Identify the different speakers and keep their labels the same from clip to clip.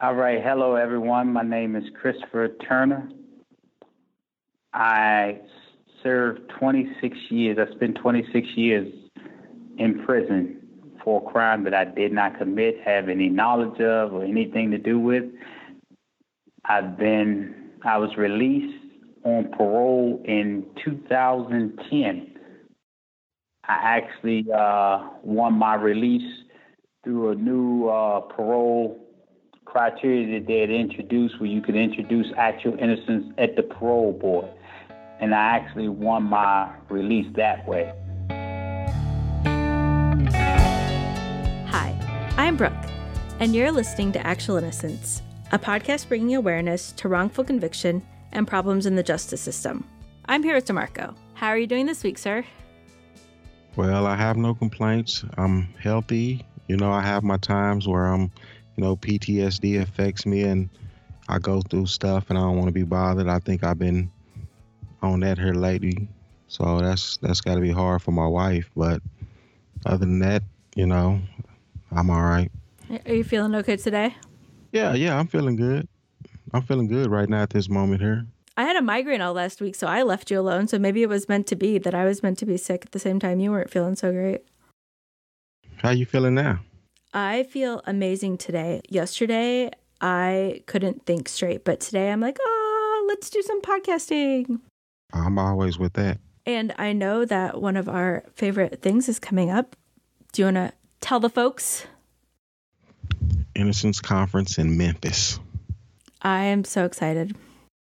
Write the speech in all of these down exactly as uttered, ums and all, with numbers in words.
Speaker 1: All right. Hello, everyone. My name is Christopher Turner. I served twenty-six years. I spent twenty-six years in prison for a crime that I did not commit, have any knowledge of, or anything to do with. I've been, I was released on parole in two thousand ten. I actually uh, won my release through a new uh, parole criteria that they had introduced, where you could introduce actual innocence at the parole board. And I actually won my release that way.
Speaker 2: Hi, I'm Brooke, and you're listening to Actual Innocence, a podcast bringing awareness to wrongful conviction and problems in the justice system. I'm here with DeMarco. How are you doing this week, sir?
Speaker 3: Well, I have no complaints. I'm healthy. You know, I have my times where I'm, you know, P T S D affects me and I go through stuff and I don't want to be bothered. I think I've been on that here lately. So that's that's got to be hard for my wife. But other than that, you know, I'm all right.
Speaker 2: Are you feeling okay today?
Speaker 3: Yeah, yeah, I'm feeling good. I'm feeling good right now at this moment here.
Speaker 2: I had a migraine all last week, so I left you alone. So maybe it was meant to be that I was meant to be sick at the same time you weren't feeling so great.
Speaker 3: How you feeling now?
Speaker 2: I feel amazing today. Yesterday, I couldn't think straight, but today I'm like, oh, let's do some podcasting.
Speaker 3: I'm always with that.
Speaker 2: And I know that one of our favorite things is coming up. Do you want to tell the folks?
Speaker 3: Innocence Conference in Memphis.
Speaker 2: I am so excited.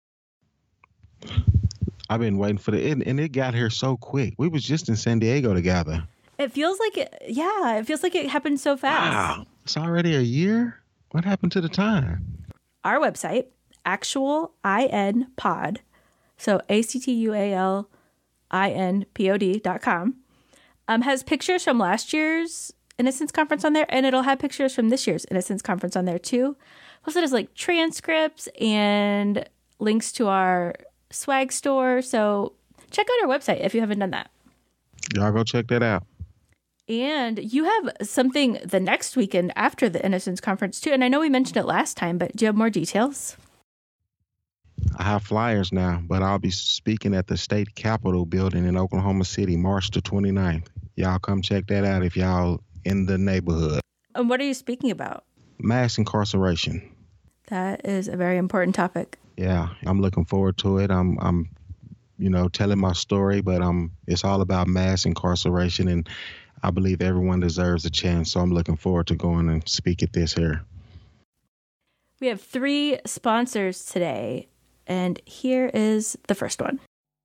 Speaker 3: I've been waiting for the, and, and it got here so quick. We was just in San Diego together.
Speaker 2: It feels like it, yeah, it feels like it happened so fast.
Speaker 3: Wow, it's already a year? What happened to the time?
Speaker 2: Our website, Actual I N Pod, so A C T U A L I N P O D dot com, um, has pictures from last year's Innocence Conference on there, and it'll have pictures from this year's Innocence Conference on there too. Plus it has like transcripts and links to our swag store, so check out our website if you haven't done that.
Speaker 3: Y'all go check that out.
Speaker 2: And you have something the next weekend after the Innocence Conference too, and I know we mentioned it last time, but do you have more details?
Speaker 3: I have flyers now, but I'll be speaking at the State Capitol building in Oklahoma City, March the twenty-ninth. Y'all come check that out if y'all in the neighborhood.
Speaker 2: And what are you speaking about?
Speaker 3: Mass incarceration.
Speaker 2: That is a very important topic.
Speaker 3: Yeah, I'm looking forward to it. I'm, I'm, you know, telling my story, but um, it's all about mass incarceration, and I believe everyone deserves a chance. So I'm looking forward to going and speak at this here.
Speaker 2: We have three sponsors today, and here is the first one.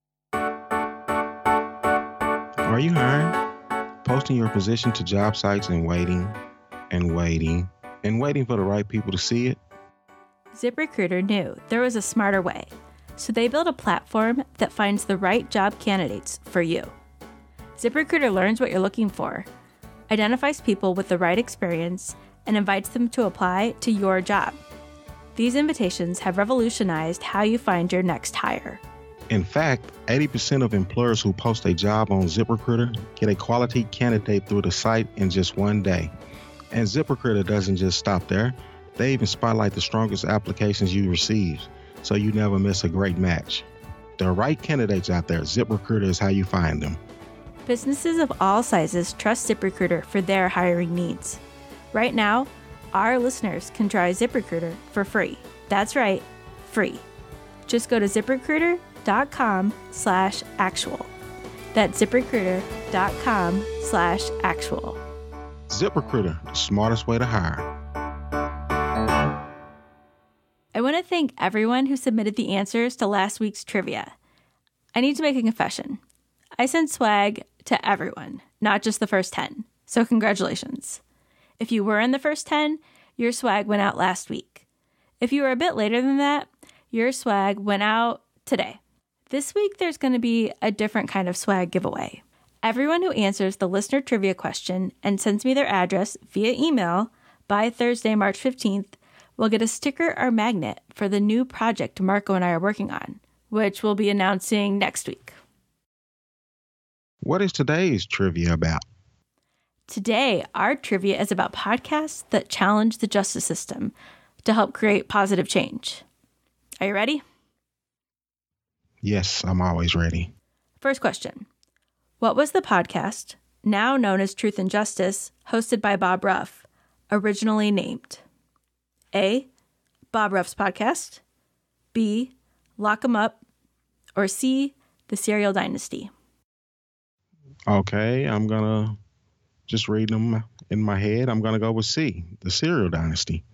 Speaker 3: Are you hiring? Posting your position to job sites and waiting and waiting and waiting for the right people to see it?
Speaker 2: ZipRecruiter knew there was a smarter way, so they built a platform that finds the right job candidates for you. ZipRecruiter learns what you're looking for, identifies people with the right experience, and invites them to apply to your job. These invitations have revolutionized how you find your next hire.
Speaker 3: In fact, eighty percent of employers who post a job on ZipRecruiter get a quality candidate through the site in just one day. And ZipRecruiter doesn't just stop there. They even spotlight the strongest applications you receive, so you never miss a great match. There are right candidates out there. ZipRecruiter is how you find them.
Speaker 2: Businesses of all sizes trust ZipRecruiter for their hiring needs. Right now, our listeners can try ZipRecruiter for free. That's right, free. Just go to ZipRecruiter.com slash actual. That's ZipRecruiter.com slash actual.
Speaker 3: ZipRecruiter, the smartest way to hire.
Speaker 2: I want to thank everyone who submitted the answers to last week's trivia. I need to make a confession. I sent swag to everyone, not just the first ten. So congratulations. If you were in the first ten, your swag went out last week. If you were a bit later than that, your swag went out today. This week, there's going to be a different kind of swag giveaway. Everyone who answers the listener trivia question and sends me their address via email by Thursday, March fifteenth, will get a sticker or magnet for the new project Marco and I are working on, which we'll be announcing next week.
Speaker 3: What is today's trivia about?
Speaker 2: Today, our trivia is about podcasts that challenge the justice system, to help create positive change. Are you ready?
Speaker 3: Yes, I'm always ready.
Speaker 2: First question. What was the podcast, now known as Truth and Justice, hosted by Bob Ruff, originally named? A. Bob Ruff's Podcast. B. Lock 'em Up. Or C. The Serial Dynasty.
Speaker 3: Okay, I'm going to just read them in my head. I'm going to go with C, The Serial Dynasty.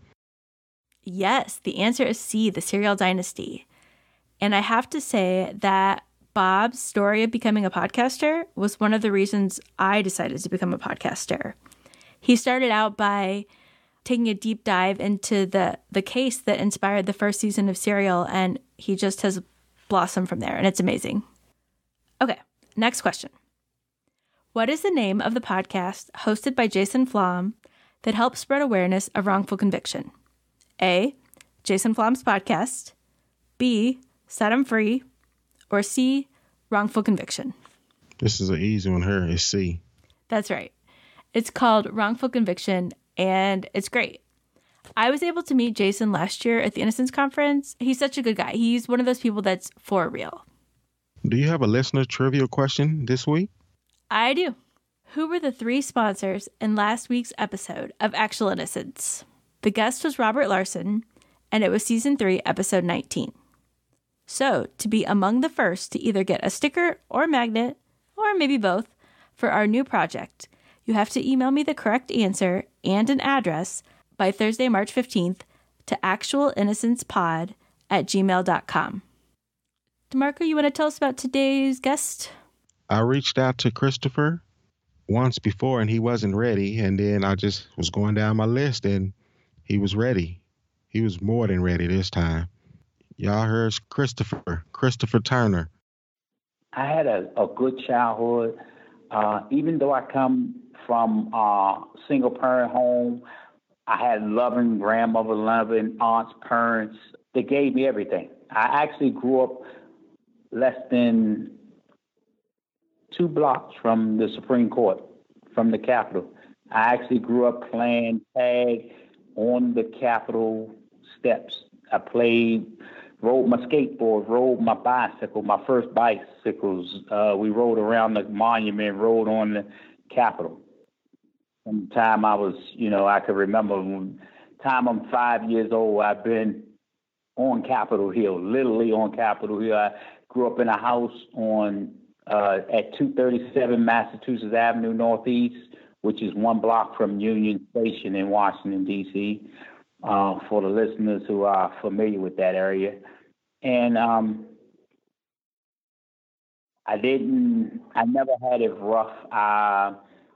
Speaker 2: Yes, the answer is C, The Serial Dynasty. And I have to say that Bob's story of becoming a podcaster was one of the reasons I decided to become a podcaster. He started out by taking a deep dive into the, the case that inspired the first season of Serial, and he just has blossomed from there, and it's amazing. Okay, next question. What is the name of the podcast hosted by Jason Flom that helps spread awareness of wrongful conviction? A. Jason Flom's Podcast. B. Set 'em Free. Or C. Wrongful Conviction.
Speaker 3: This is an easy one here. It's C.
Speaker 2: That's right. It's called Wrongful Conviction, and it's great. I was able to meet Jason last year at the Innocence Conference. He's such a good guy. He's one of those people that's for real.
Speaker 3: Do you have a listener trivia question this week?
Speaker 2: I do. Who were the three sponsors in last week's episode of Actual Innocence? The guest was Robert Larson, and it was season three, episode nineteen. So, to be among the first to either get a sticker or magnet, or maybe both, for our new project, you have to email me the correct answer and an address by Thursday, March fifteenth to actualinnocencepod at gmail dot com. DeMarco, you want to tell us about today's guest?
Speaker 3: I reached out to Christopher once before and he wasn't ready. And then I just was going down my list and he was ready. He was more than ready this time. Y'all heard Christopher, Christopher Turner.
Speaker 1: I had a, a good childhood. Uh, even though I come from a single parent home, I had loving grandmother, loving aunts, parents. They gave me everything. I actually grew up less than two blocks from the Supreme Court, from the Capitol. I actually grew up playing tag on the Capitol steps. I played, rode my skateboard, rode my bicycle, my first bicycles. Uh, we rode around the monument, rode on the Capitol. From the time I was, you know, I could remember when time I'm five years old, I've been on Capitol Hill, literally on Capitol Hill. I grew up in a house on uh, at two thirty-seven Massachusetts Avenue Northeast, which is one block from Union Station in Washington, D C, uh, for the listeners who are familiar with that area. And um, I didn't, I never had it rough. Uh,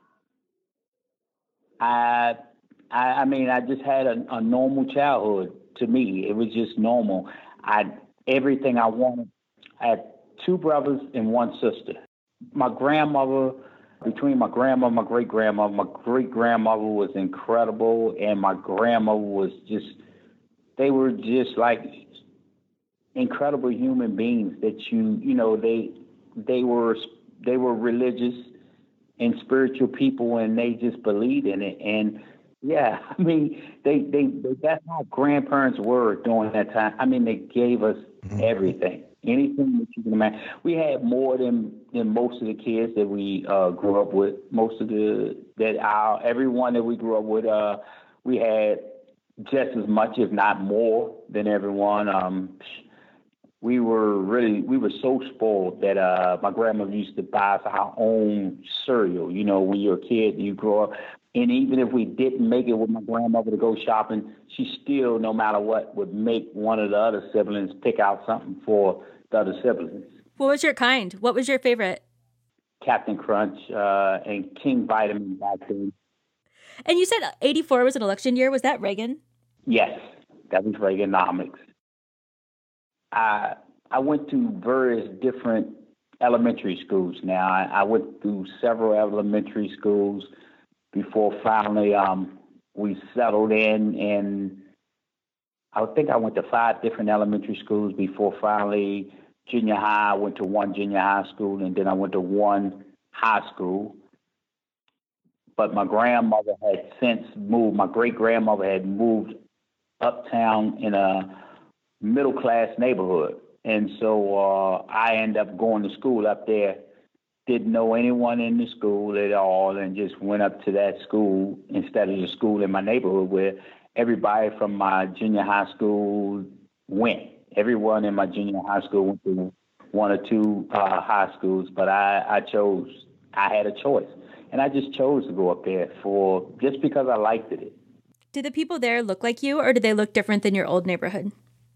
Speaker 1: I, I, I mean, I just had a, a normal childhood. To me, it was just normal. I everything I wanted. I had two brothers and one sister. My grandmother, between my grandma and my great grandmother, my great grandmother was incredible, and my grandmother was just. They were just like incredible human beings that you, you know, they they were they were religious and spiritual people, and they just believed in it. And yeah, I mean, they, they, they that's how grandparents were during that time. I mean, they gave us everything, anything that you can imagine. We had more than, than most of the kids that we uh, grew up with. Most of the, that our, everyone that we grew up with, uh, we had just as much, if not more, than everyone. Um, we were really, we were so spoiled that uh, my grandmother used to buy us our own cereal. You know, when you're a kid, you grow up. And even if we didn't make it with my grandmother to go shopping, she still, no matter what, would make one of the other siblings pick out something for the other siblings.
Speaker 2: What was your kind? What was your favorite?
Speaker 1: Captain Crunch uh, and King Vitamin back then.
Speaker 2: And you said eighty-four was an election year. Was that Reagan?
Speaker 1: Yes, that was Reaganomics. I I went to various different elementary schools now. I, I went through several elementary schools before finally um, we settled in. And I think I went to five different elementary schools before finally junior high. I went to one junior high school, and then I went to one high school. But my grandmother had since moved. My great-grandmother had moved uptown in a middle class neighborhood. And so uh, I ended up going to school up there. Didn't know anyone in the school at all, and just went up to that school instead of the school in my neighborhood where everybody from my junior high school went. Everyone in my junior high school went to one or two uh, high schools, but I, I chose, I had a choice. And I just chose to go up there for just because I liked it.
Speaker 2: Did the people there look like you, or did they look different than your old neighborhood?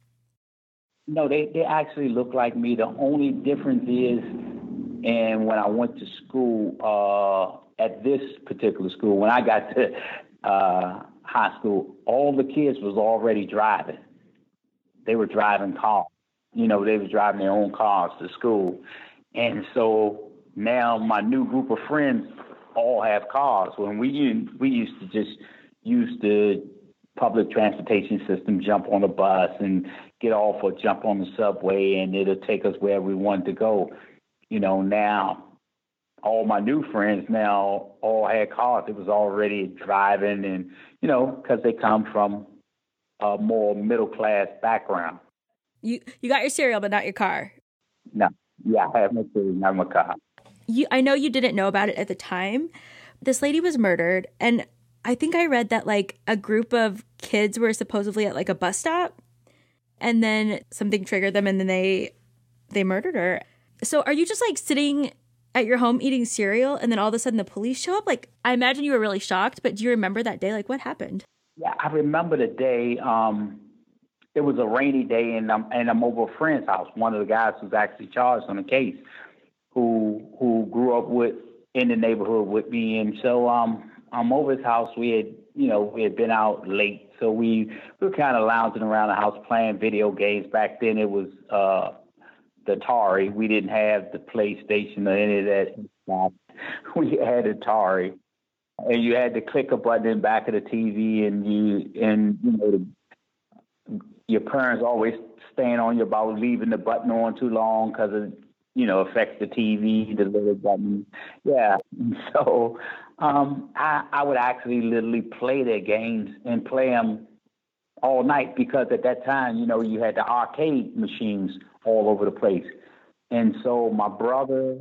Speaker 1: No, they, they actually look like me. The only difference is, and when I went to school, uh, at this particular school, when I got to uh, high school, all the kids was already driving. They were driving cars. You know, they was driving their own cars to school. And so now my new group of friends all have cars. When we we used to just use the public transportation system, jump on a bus and get off or jump on the subway, and it'll take us where we wanted to go. You know, now all my new friends now all had cars. It was already driving, and, you know, because they come from a more middle-class background.
Speaker 2: You you got your cereal, but not your car.
Speaker 1: No. Yeah, I have my cereal, not my car.
Speaker 2: You, I know you didn't know about it at the time. This lady was murdered, and I think I read that, like, a group of kids were supposedly at, like, a bus stop, and then something triggered them, and then they they murdered her. So are you just, like, sitting at your home eating cereal, and then all of a sudden the police show up? Like, I imagine you were really shocked, but do you remember that day? Like, what happened?
Speaker 1: Yeah, I remember the day. Um, it was a rainy day, and I'm, and I'm over a friend's house. One of the guys who's actually charged on the case, who who grew up with in the neighborhood with me. And so um, I'm over his house. We had, you know, we had been out late. So we, we were kind of lounging around the house playing video games. Back then it was uh, the Atari. We didn't have the PlayStation or any of that. We had Atari. And you had to click a button in the back of the T V, and you, and, you know, the, your parents always staying on you about leaving the button on too long because it, you know, affects the T V, the little button. Yeah. So um, I, I would actually literally play their games and play them all night, because at that time, you know, you had the arcade machines all over the place. And so my brother,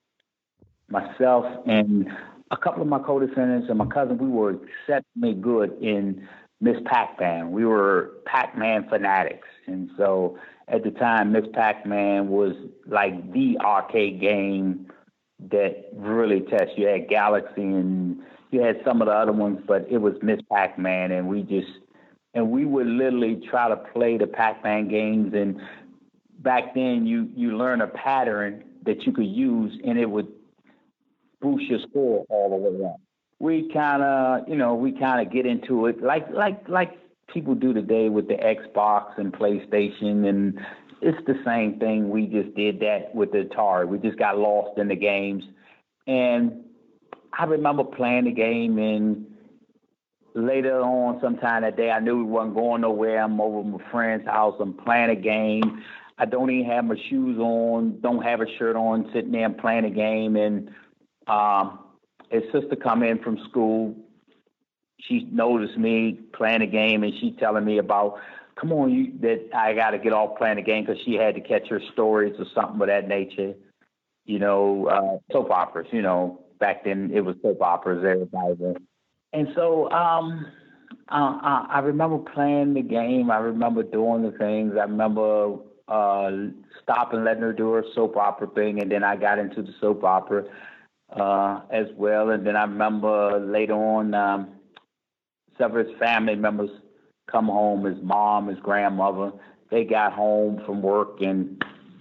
Speaker 1: myself, and a couple of my co-descendants and my cousin, we were exceptionally good in Miss Pac-Man. We were Pac-Man fanatics. And so at the time, Miss Pac-Man was like the arcade game that really tests. You had Galaxy and you had some of the other ones, but it was Miss Pac-Man. And we just, and we would literally try to play the Pac-Man games. And back then you, you learn a pattern that you could use, and it would boost your score all the way up. We kind of, you know, we kind of get into it like like like people do today with the Xbox and PlayStation, and it's the same thing. We just did that with the Atari. We just got lost in the games. And I remember playing the game, and later on sometime that day, I knew we wasn't going nowhere. I'm over at my friend's house. I'm playing a game. I don't even have my shoes on, don't have a shirt on, sitting there and playing a game. And Um, his sister come in from school. She noticed me playing a game, and she telling me about, come on, you, that I got to get off playing the game, because she had to catch her stories or something of that nature. You know, uh, soap operas, you know, back then it was soap operas, everybody was. And so um, uh, uh, I remember playing the game. I remember doing the things. I remember uh, stopping, letting her do her soap opera thing, and then I got into the soap opera uh, as well. And then I remember later on, um, several of his family members come home, his mom, his grandmother. They got home from work, and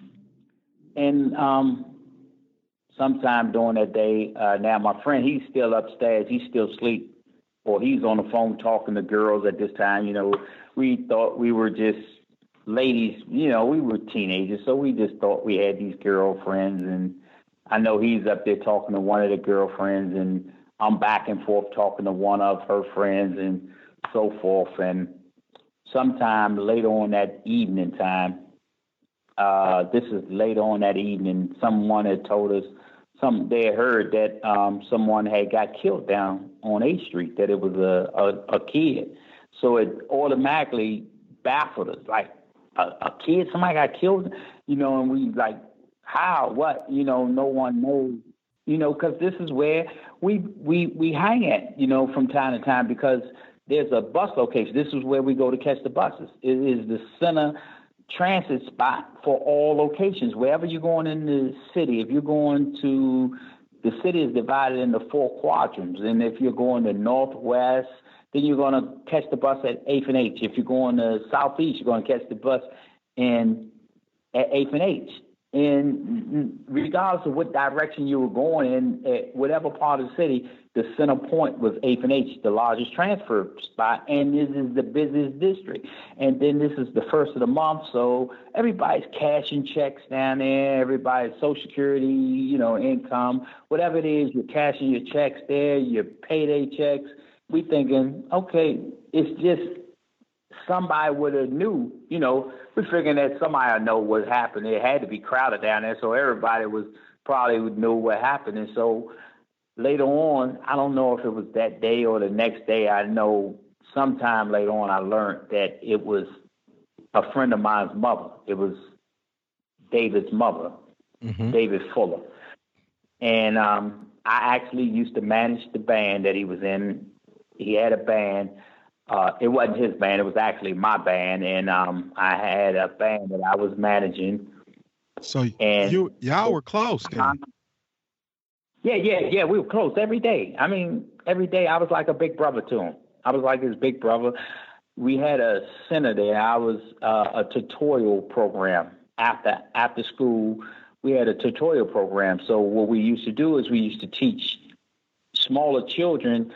Speaker 1: and um, sometime during that day, uh, now my friend, he's still upstairs. He's still asleep, or he's on the phone talking to girls at this time. You know, we thought we were just ladies. You know, we were teenagers, so we just thought we had these girlfriends. And I know he's up there talking to one of the girlfriends, and I'm back and forth talking to one of her friends, and so forth. And sometime later on that evening time, uh, this is later on that evening, someone had told us, some they had heard that um, someone had got killed down on eighth Street, that it was a, a, a kid.
Speaker 4: So it automatically baffled us. Like, a, a kid, somebody got killed, you know, and we like, how, what, you know, no one knows, you know, because this is where we, we, we hang at, you know, from time to time, because there's a bus location. This is where we go to catch the buses. It is the center transit spot for all locations. Wherever you're going in the city, if you're going to, the city is divided into four quadrants. And if you're going to northwest, then you're going to catch the bus at eighth and H. If you're going to southeast, you're going to catch the bus in at eighth and H. And regardless of what direction you were going in, at whatever part of the city, the center point was eighth and H, the largest transfer spot, and this is the busiest district. And then this is the first of the month, so everybody's cashing checks down there, everybody's Social Security, you know, income, whatever it is, you're cashing your checks there, your payday checks. We thinking, okay, it's just somebody would have knew, you know, we're figuring that somebody would know what happened. It had to be crowded down there, so everybody was probably would know what happened. And so later on, I don't know if it was that day or the next day, I know sometime later on I learned that it was a friend of mine's mother. It was David's mother, mm-hmm. David Fuller. And um, I actually used to manage the band that he was in. He had a band. Uh, it wasn't his band. It was actually my band. And um, I had a band that I was managing.
Speaker 3: So and you y'all were close then. Um,
Speaker 4: yeah, yeah, yeah. We were close every day. I mean, every day I was like a big brother to him. I was like his big brother. We had a center there. I was uh, a tutorial program after after school. We had a tutorial program. So what we used to do is we used to teach smaller children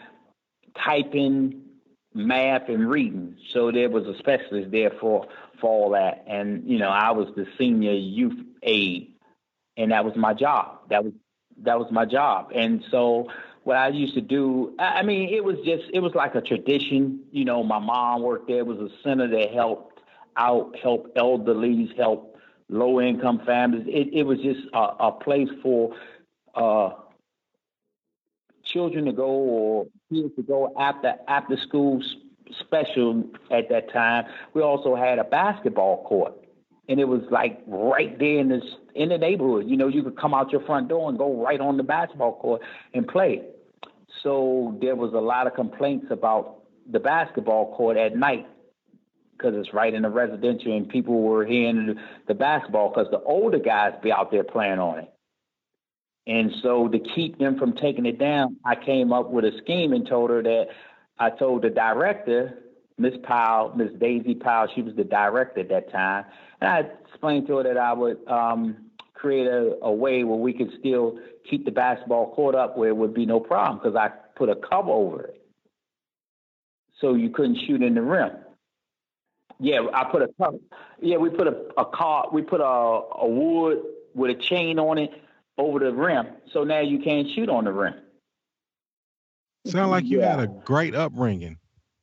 Speaker 4: typing, math, and reading. So there was a specialist there for, for all that. And, you know, I was the senior youth aide, and that was my job. That was that was my job. And so what I used to do, I mean, it was just, it was like a tradition. You know, my mom worked there. It was a center that helped out, help elderlies, help low-income families. It, it was just a, a place for uh, children to go or kids to go after after school special at that time. We also had a basketball court, and it was like right there in this in the neighborhood. You know, you could come out your front door and go right on the basketball court and play. So there was a lot of complaints about the basketball court at night because it's right in the residential, and people were hearing the basketball because the older guys be out there playing on it. And so to keep them from taking it down, I came up with a scheme and told her that I told the director, Miss Powell, Miss Daisy Powell, she was the director at that time, and I explained to her that I would um, create a, a way where we could still keep the basketball court up where it would be no problem because I put a cover over it so you couldn't shoot in the rim. Yeah, I put a cover. Yeah, we put a, a car, we put a, a wood with a chain on it over the rim, so now you can't shoot on the rim.
Speaker 3: Sound like you yeah. had a great upbringing.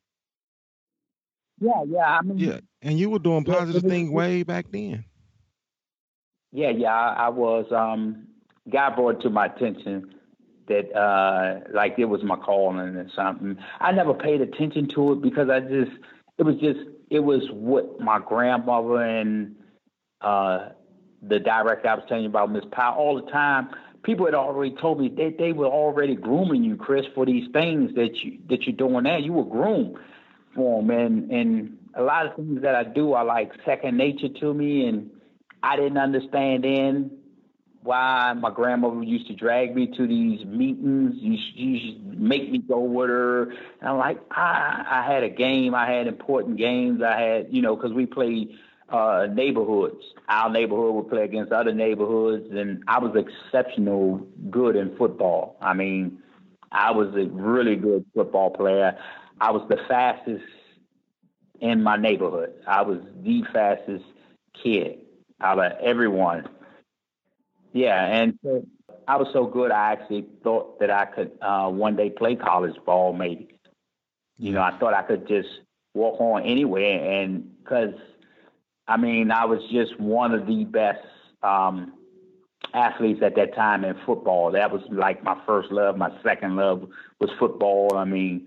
Speaker 4: Yeah, yeah. I mean,
Speaker 3: yeah, and you were doing positive yeah, things way back then.
Speaker 4: Yeah, yeah, I, I was. Um, God brought it to my attention that, uh, like, it was my calling or something. I never paid attention to it because I just, it was just, it was what my grandmother and uh, the director I was telling you about, Miss Powell, all the time. People had already told me they, they were already grooming you, Chris, for these things that you that you're doing now. You were groomed for them, and and a lot of things that I do are like second nature to me, and I didn't understand then why my grandmother used to drag me to these meetings. You used to make me go with her, and I'm like, I I had a game, I had important games, I had you know because we played. Uh, neighborhoods. Our neighborhood would play against other neighborhoods, and I was exceptional good in football. I mean, I was a really good football player. I was the fastest in my neighborhood. I was the fastest kid out of everyone. Yeah, and so I was so good, I actually thought that I could uh, one day play college ball, maybe. You know, I thought I could just walk on anywhere, and because I mean, I was just one of the best um, athletes at that time in football. That was like my first love. My second love was football. I mean,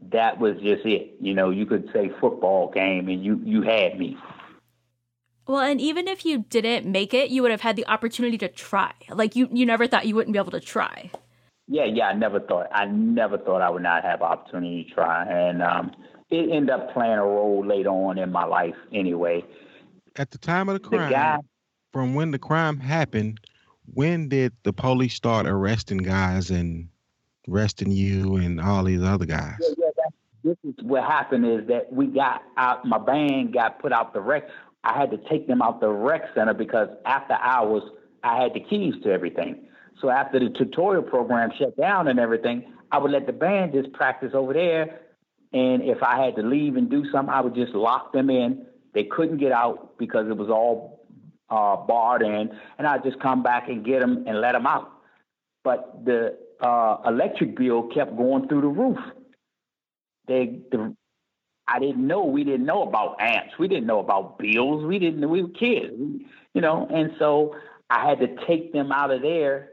Speaker 4: that was just it. You know, you could say football game and you, you had me.
Speaker 2: Well, and even if you didn't make it, you would have had the opportunity to try. Like, you, you never thought you wouldn't be able to try.
Speaker 4: Yeah, yeah, I never thought. I never thought I would not have opportunity to try. And um, it ended up playing a role later on in my life anyway.
Speaker 3: At the time of the crime,
Speaker 4: the guy,
Speaker 3: from when the crime happened, when did the police start arresting guys and arresting you and all these other guys?
Speaker 4: Yeah, yeah, that, this is what happened is that we got out, my band got put out the rec. I had to take them out the rec center because after hours, I had the keys to everything. So after the tutorial program shut down and everything, I would let the band just practice over there. And if I had to leave and do something, I would just lock them in. They couldn't get out because it was all uh, barred in. And I'd just come back and get them and let them out. But the uh, electric bill kept going through the roof. They, the, I didn't know. We didn't know about amps. We didn't know about bills. We didn't know. We were kids, you know. And so I had to take them out of there.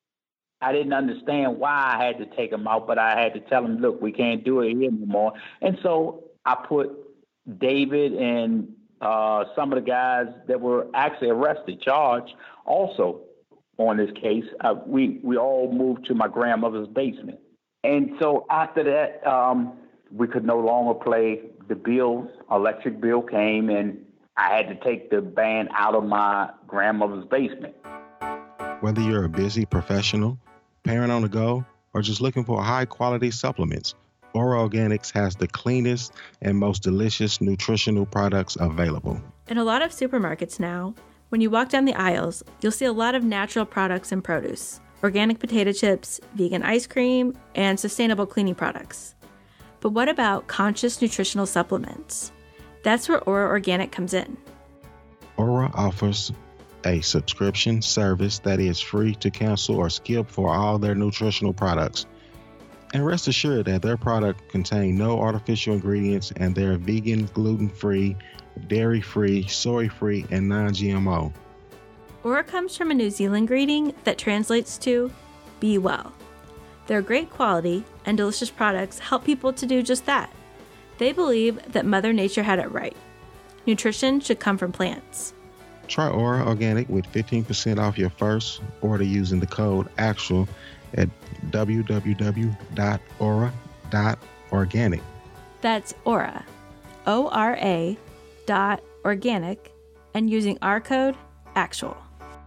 Speaker 4: I didn't understand why I had to take them out, but I had to tell them, look, we can't do it here anymore. And so I put David and uh, some of the guys that were actually arrested, charged also on this case. Uh, we, we all moved to my grandmother's basement. And so after that, um, we could no longer play. The bill, electric bill came, and I had to take the band out of my grandmother's basement.
Speaker 3: Whether you're a busy professional, parent on the go, or just looking for high-quality supplements, Aura Organics has the cleanest and most delicious nutritional products available.
Speaker 2: In a lot of supermarkets now, when you walk down the aisles, you'll see a lot of natural products and produce, organic potato chips, vegan ice cream, and sustainable cleaning products. But what about conscious nutritional supplements? That's where Aura Organic comes in.
Speaker 3: Aura offers a subscription service that is free to cancel or skip for all their nutritional products. And rest assured that their product contain no artificial ingredients and they're vegan, gluten-free, dairy-free, soy-free, and non-G M O.
Speaker 2: Aura comes from a New Zealand greeting that translates to be well. Their great quality and delicious products help people to do just that. They believe that Mother Nature had it right. Nutrition should come from plants.
Speaker 3: Try Aura Organic with fifteen percent off your first order using the code ACTUAL at w w w dot aura dot organic.
Speaker 2: That's Aura, O R A dot organic, and using our code ACTUAL.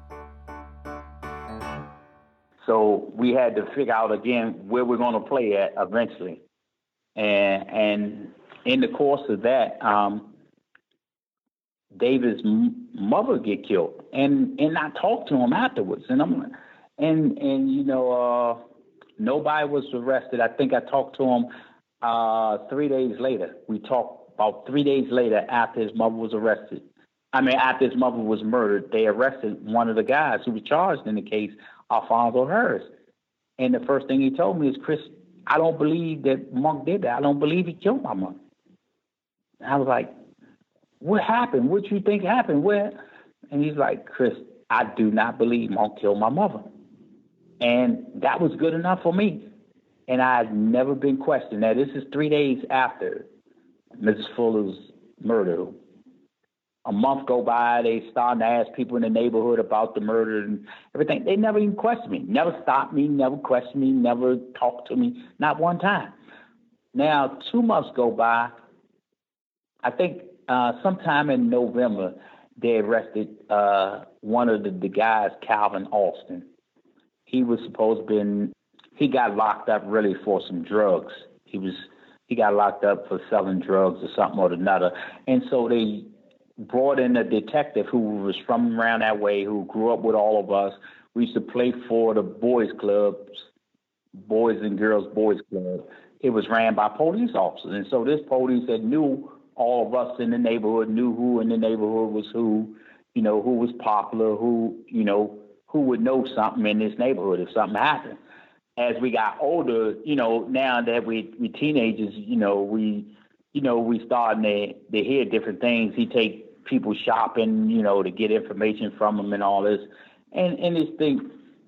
Speaker 4: So we had to figure out again where we're going to play at eventually. And, and in the course of that, um, David's mother get killed, and and I talked to him afterwards, and I'm, and and you know, uh, nobody was arrested. I think I talked to him uh, three days later. We talked about three days later after his mother was arrested. I mean, after his mother was murdered, they arrested one of the guys who was charged in the case, Alfonso Harris. And the first thing he told me is, Chris, I don't believe that Monk did that. I don't believe he killed my mother. And I was like, what happened? What you think happened? Where? And he's like, Chris, I do not believe Monk killed my mother. And that was good enough for me. And I've never been questioned. Now, this is three days after Missus Fuller's murder. A month go by, they starting to ask people in the neighborhood about the murder and everything. They never even questioned me, never stopped me, never questioned me, never talked to me, not one time. Now, two months go by. I think uh, sometime in November, they arrested uh, one of the, the guys, Calvin Alston. He was supposed to been, he got locked up really for some drugs. He was, he got locked up for selling drugs or something or another. And so they brought in a detective who was from around that way, who grew up with all of us. We used to play for the boys clubs, Boys and Girls Boys Club. It was ran by police officers. And so this police that knew all of us in the neighborhood, knew who in the neighborhood was who, you know, who was popular, who, you know, who would know something in this neighborhood if something happened. As we got older, you know, now that we, we teenagers, you know, we, you know, we starting to, to hear different things. He take people shopping, you know, to get information from them and all this. And, and this thing,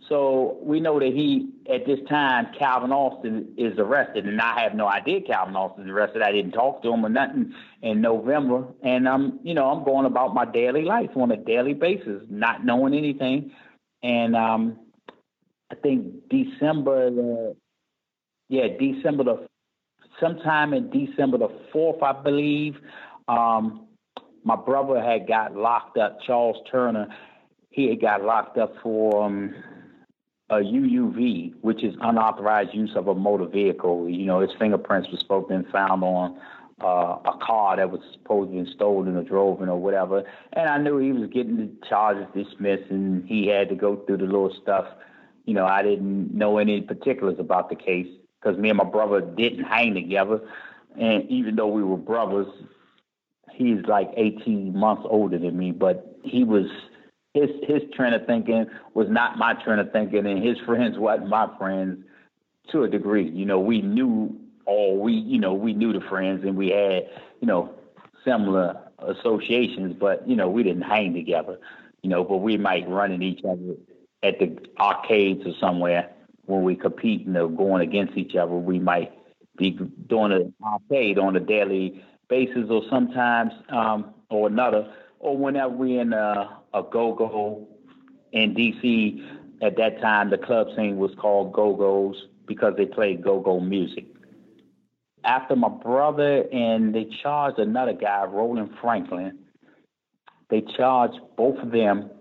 Speaker 4: So we know that he, at this time, Calvin Austin is arrested, and I have no idea Calvin Austin is arrested. I didn't talk to him or nothing in November, and I'm, you know, I'm going about my daily life on a daily basis, not knowing anything. And um, I think December, the, yeah, December the, sometime in December the fourth, I believe, um, my brother had got locked up. Charles Turner, he had got locked up for. Um, a U U V, which is unauthorized use of a motor vehicle. You know, his fingerprints were supposed to be found on uh, a car that was supposed to be stolen or driven or whatever. And I knew he was getting the charges dismissed, and he had to go through the little stuff. You know, I didn't know any particulars about the case because me and my brother didn't hang together. And even though we were brothers, he's like eighteen months older than me, but he was... His his trend of thinking was not my trend of thinking, and his friends wasn't my friends to a degree. You know, we knew all we, you know, we knew the friends, and we had, you know, similar associations, but, you know, we didn't hang together, you know, but we might run at each other at the arcades or somewhere when we competing or going against each other. We might be doing an arcade on a daily basis or sometimes um, or another, or whenever we in a, a go-go in D C. At that time, the club scene was called Go-Go's because they played go-go music. After my brother and they charged another guy, Roland Franklin, they charged both of them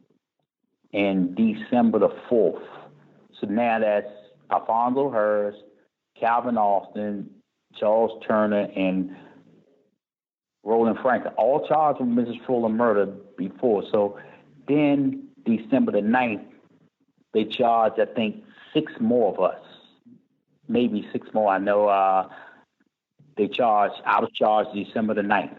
Speaker 4: in December the fourth. So now that's Alfonso Hurst, Calvin Austin, Charles Turner, and Roland Franklin, all charged with Missus Fuller murder before. So then December the ninth, they charged, I think, six more of us, maybe six more. I know uh, they charged, I was charged December the ninth.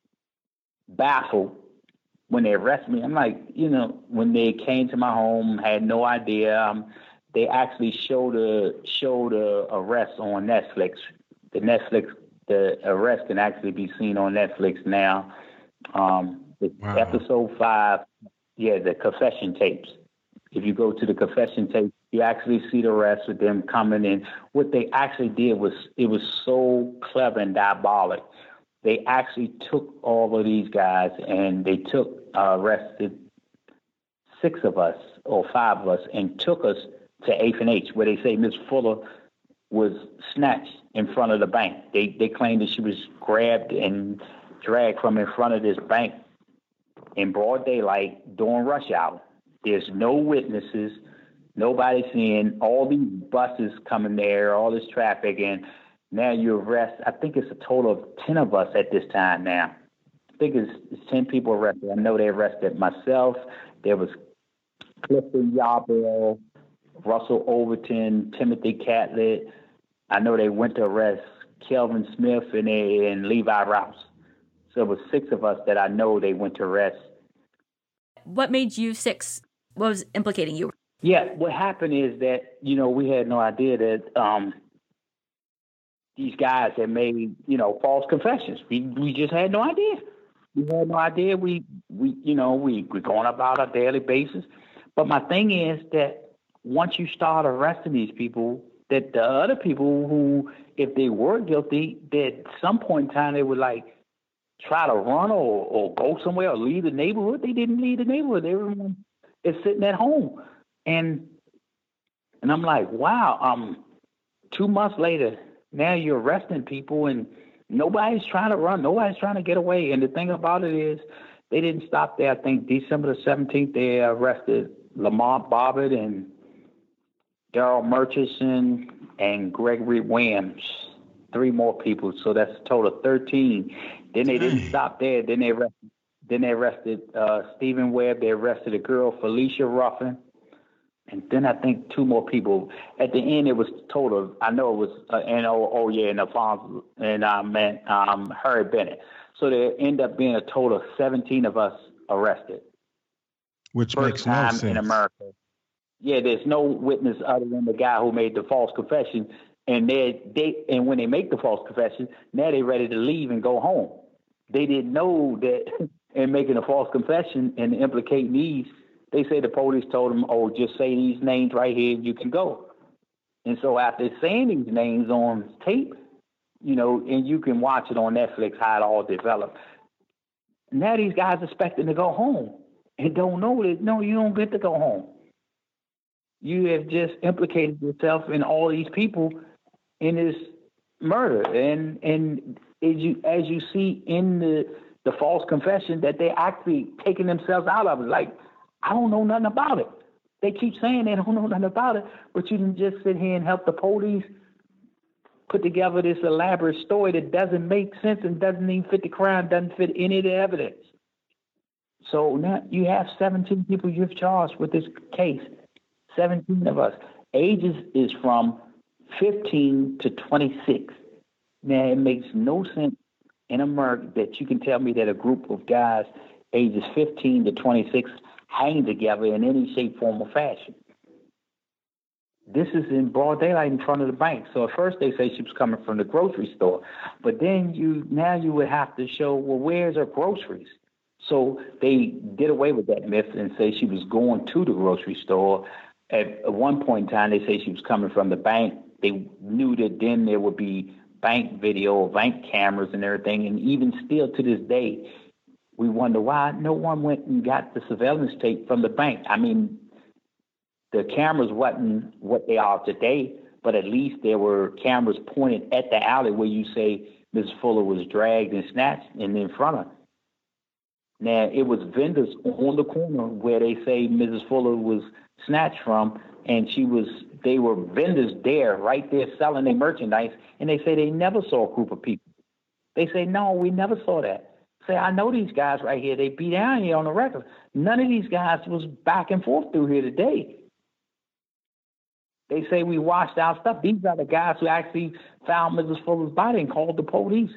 Speaker 4: Baffled when they arrested me. I'm like, you know, when they came to my home, had no idea. Um, they actually showed a, showed a arrest on Netflix. The Netflix The arrest can actually be seen on Netflix now. Um, wow. Episode five, yeah, the confession tapes. If you go to the confession tapes, you actually see the arrest with them coming in. What they actually did was, it was so clever and diabolic. They actually took all of these guys and they took, uh, arrested six of us or five of us and took us to eighth and H, where they say Miss Fuller was snatched in front of the bank. They they claimed that she was grabbed and dragged from in front of this bank in broad daylight during rush hour. There's no witnesses, nobody seeing all these buses coming there, all this traffic, and now you arrest, I think it's a total of ten of us at this time now. I think it's, it's ten people arrested. I know they arrested myself. There was Clifton Yarborough, Russell Overton, Timothy Catlett. I know they went to arrest Kelvin Smith and, they, and Levi Rouse. So it was six of us that I know they went to arrest.
Speaker 2: What made you six? What was implicating you?
Speaker 4: Yeah, what happened is that, you know, we had no idea that um, these guys had made, you know, false confessions. We we just had no idea. We had no idea. We, we you know, we, we're going about our daily basis. But my thing is that once you start arresting these people, that the other people who, if they were guilty, that at some point in time they would like try to run or, or go somewhere or leave the neighborhood. They didn't leave the neighborhood. Everyone is sitting at home. And and I'm like, wow, um, two months later, now you're arresting people and nobody's trying to run. Nobody's trying to get away. And the thing about it is they didn't stop there. I think December the seventeenth, they arrested Lamont Bobbitt and Daryl Murchison and Gregory Williams, three more people. So that's a total of thirteen. Then they didn't stop there. Then they arrested, then they arrested uh, Stephen Webb. They arrested a girl, Felicia Ruffin. And then I think two more people. At the end, it was total. I know it was, uh, and oh, oh yeah, and Alfonso and um, and, um, Harry Bennett. So there ended up being a total of seventeen of us arrested.
Speaker 3: Which
Speaker 4: First
Speaker 3: makes no
Speaker 4: time
Speaker 3: sense
Speaker 4: in America. Yeah, there's no witness other than the guy who made the false confession. And they, they, and when they make the false confession, now they're ready to leave and go home. They didn't know that in making a false confession and implicating these They say the police told them, oh, just say these names right here and you can go. And so after saying these names on tape, you know, and you can watch it on Netflix, how it all developed. Now these guys expecting to go home and don't know that, no, you don't get to go home. You have just implicated yourself and all these people in this murder. And and as you as you see in the, the false confession that they're actually taking themselves out of it. Like, I don't know nothing about it. They keep saying they don't know nothing about it, but you can just sit here and help the police put together this elaborate story that doesn't make sense and doesn't even fit the crime, doesn't fit any of the evidence. So now you have seventeen people you've charged with this case. seventeen of us. Ages is from fifteen to twenty-six. Now, it makes no sense in America that you can tell me that a group of guys ages fifteen to twenty-six hang together in any shape, form, or fashion. This is in broad daylight in front of the bank. So at first they say she was coming from the grocery store, but then you now you would have to show, well, where's her groceries? So they did away with that myth and say she was going to the grocery store. At one point in time, they say she was coming from the bank. They knew that then there would be bank video, bank cameras and everything. And even still to this day, we wonder why no one went and got the surveillance tape from the bank. I mean, the cameras wasn't what they are today, but at least there were cameras pointed at the alley where you say Missus Fuller was dragged and snatched and in front of her. Now, it was vendors on the corner where they say Missus Fuller was snatched from, and she was, they were vendors there, right there selling their merchandise, and they say they never saw a group of people. They say, no, we never saw that. Say, I know these guys right here, they be down here on the record. None of these guys was back and forth through here today. They say we washed our stuff. These are the guys who actually found Missus Fuller's body and called the police.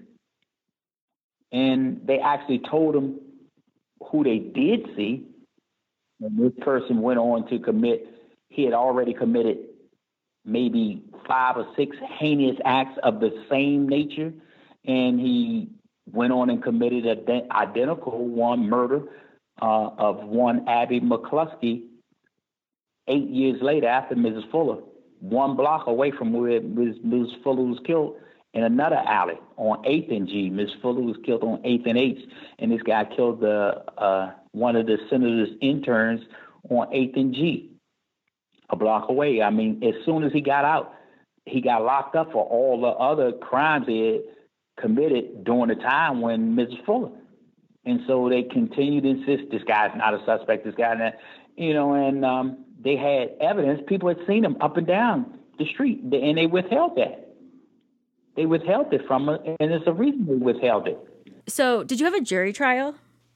Speaker 4: And they actually told them who they did see. And this person went on to commit, he had already committed maybe five or six heinous acts of the same nature. And he went on and committed an identical one murder uh, of one Abby McCluskey eight years later after Missus Fuller, one block away from where Missus Fuller was killed in another alley on eighth and G. Missus Fuller was killed on eighth and H, and this guy killed the uh, one of the senator's interns on eighth and G, a block away. I mean, as soon as he got out, he got locked up for all the other crimes he had committed during the time when Missus Fuller. And so they continued to insist, this guy's not a suspect, this guy, that, you know, and um, they had evidence. People had seen him up and down the street, and they withheld that. They withheld it from her, and there's a reason they withheld it.
Speaker 2: So did you have a jury trial?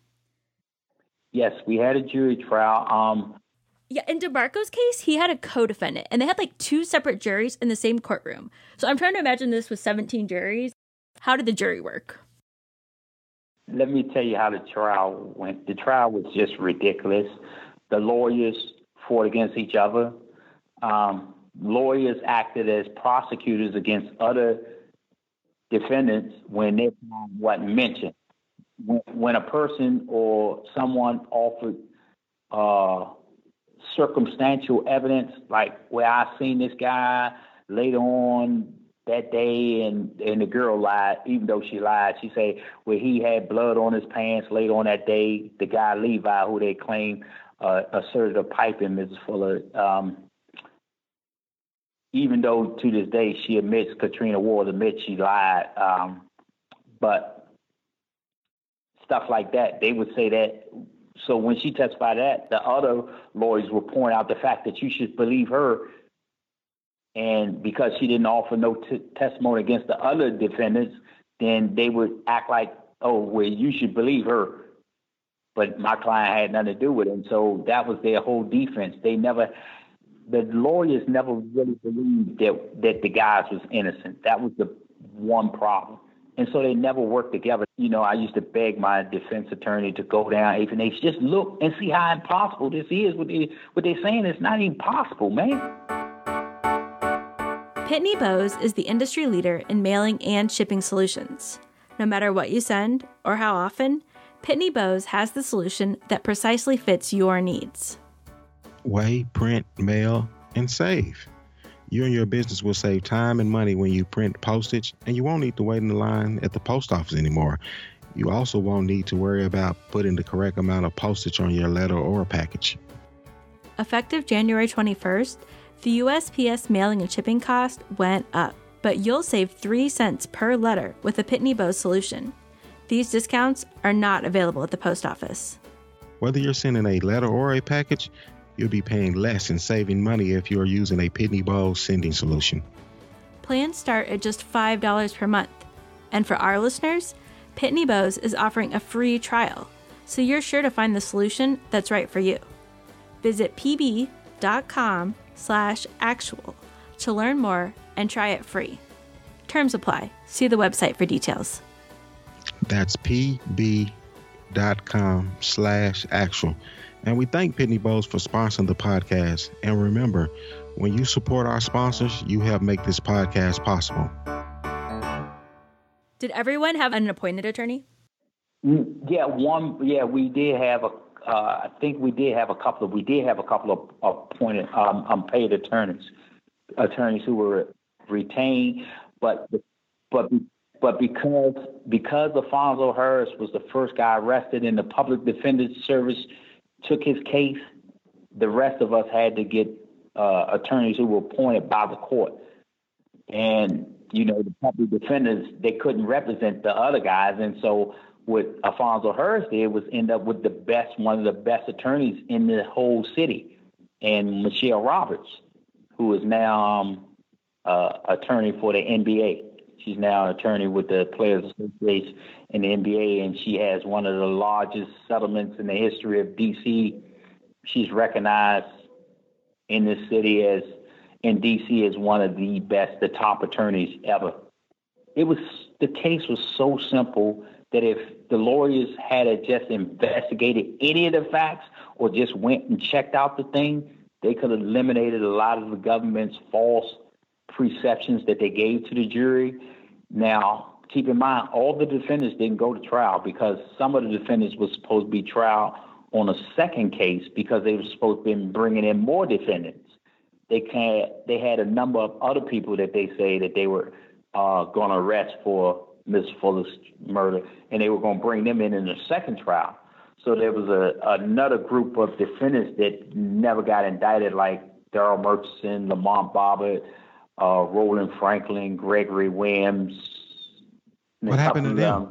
Speaker 4: Yes, we had a jury trial. Um,
Speaker 2: yeah, in DeMarco's case, he had a co-defendant, and they had like two separate juries in the same courtroom. So I'm trying to imagine this with seventeen juries. How did the jury work?
Speaker 4: Let me tell you how the trial went. The trial was just ridiculous. The lawyers fought against each other. Um, lawyers acted as prosecutors against other defendants when their time wasn't mentioned. When, when a person or someone offered uh, circumstantial evidence, like where I seen this guy later on that day and, and the girl lied, even though she lied, she said, well, he had blood on his pants later on that day. The guy Levi, who they claim uh, asserted a pipe in Missus Fuller, um, even though to this day she admits, Katrina Ward admits she lied. Um, but stuff like that, they would say that. So when she testified that, the other lawyers would point out the fact that you should believe her. And because she didn't offer no t- testimony against the other defendants, then they would act like, oh, well, you should believe her. But my client had nothing to do with it. And so that was their whole defense. They never, the lawyers never really believed that, that the guys was innocent. That was the one problem. And so they never worked together. You know, I used to beg my defense attorney to go down H and H, just look and see how impossible this is. What, they, what they're saying is not even possible, man.
Speaker 2: Pitney Bowes is the industry leader in mailing and shipping solutions. No matter what you send or how often, Pitney Bowes has the solution that precisely fits your needs.
Speaker 3: weigh, print, mail, and save. You and your business will save time and money when you print postage, and you won't need to wait in the line at the post office anymore. You also won't need to worry about putting the correct amount of postage on your letter or package.
Speaker 2: Effective January twenty-first, the U S P S mailing and shipping cost went up, but you'll save three cents per letter with the Pitney Bowes solution. These discounts are not available at the post office.
Speaker 3: Whether you're sending a letter or a package, you'll be paying less and saving money if you're using a Pitney Bowes sending solution.
Speaker 2: Plans start at just five dollars per month. And for our listeners, Pitney Bowes is offering a free trial, so you're sure to find the solution that's right for you. Visit pb.com slash actual to learn more and try it free. Terms apply. See the website for details.
Speaker 3: That's pb.com slash actual. And we thank Pitney Bowes for sponsoring the podcast. And remember, when you support our sponsors, you help make this podcast possible.
Speaker 2: Did everyone have an appointed attorney?
Speaker 4: Yeah, one. Yeah, we did have a. Uh, I think we did have a couple of. We did have a couple of appointed, um, unpaid attorneys, attorneys who were retained, but but but because because Alfonso Harris was the first guy arrested and the public defender's service took his case, the rest of us had to get uh, attorneys who were appointed by the court. And, you know, the public defenders, they couldn't represent the other guys. And so what Alfonso Harris did was end up with the best, one of the best attorneys in the whole city, and Michelle Roberts, who is now um, uh, attorney for the N B A. She's now an attorney with the Players Association in the N B A, and she has one of the largest settlements in the history of D C. She's recognized in this city as, in D C, as one of the best, the top attorneys ever. It was, the case was so simple that if the lawyers had just investigated any of the facts or just went and checked out the thing, they could have eliminated a lot of the government's false perceptions that they gave to the jury. Now, keep in mind, all the defendants didn't go to trial because some of the defendants were supposed to be trial on a second case because they were supposed to be bringing in more defendants. They can't, they had a number of other people that they say that they were uh, going to arrest for Miss Fuller's murder, and they were going to bring them in in the second trial. So there was a another group of defendants that never got indicted, like Darrell Murchison, Lamont Bobbitt, uh, Roland Franklin, Gregory Williams.
Speaker 3: What happened to them?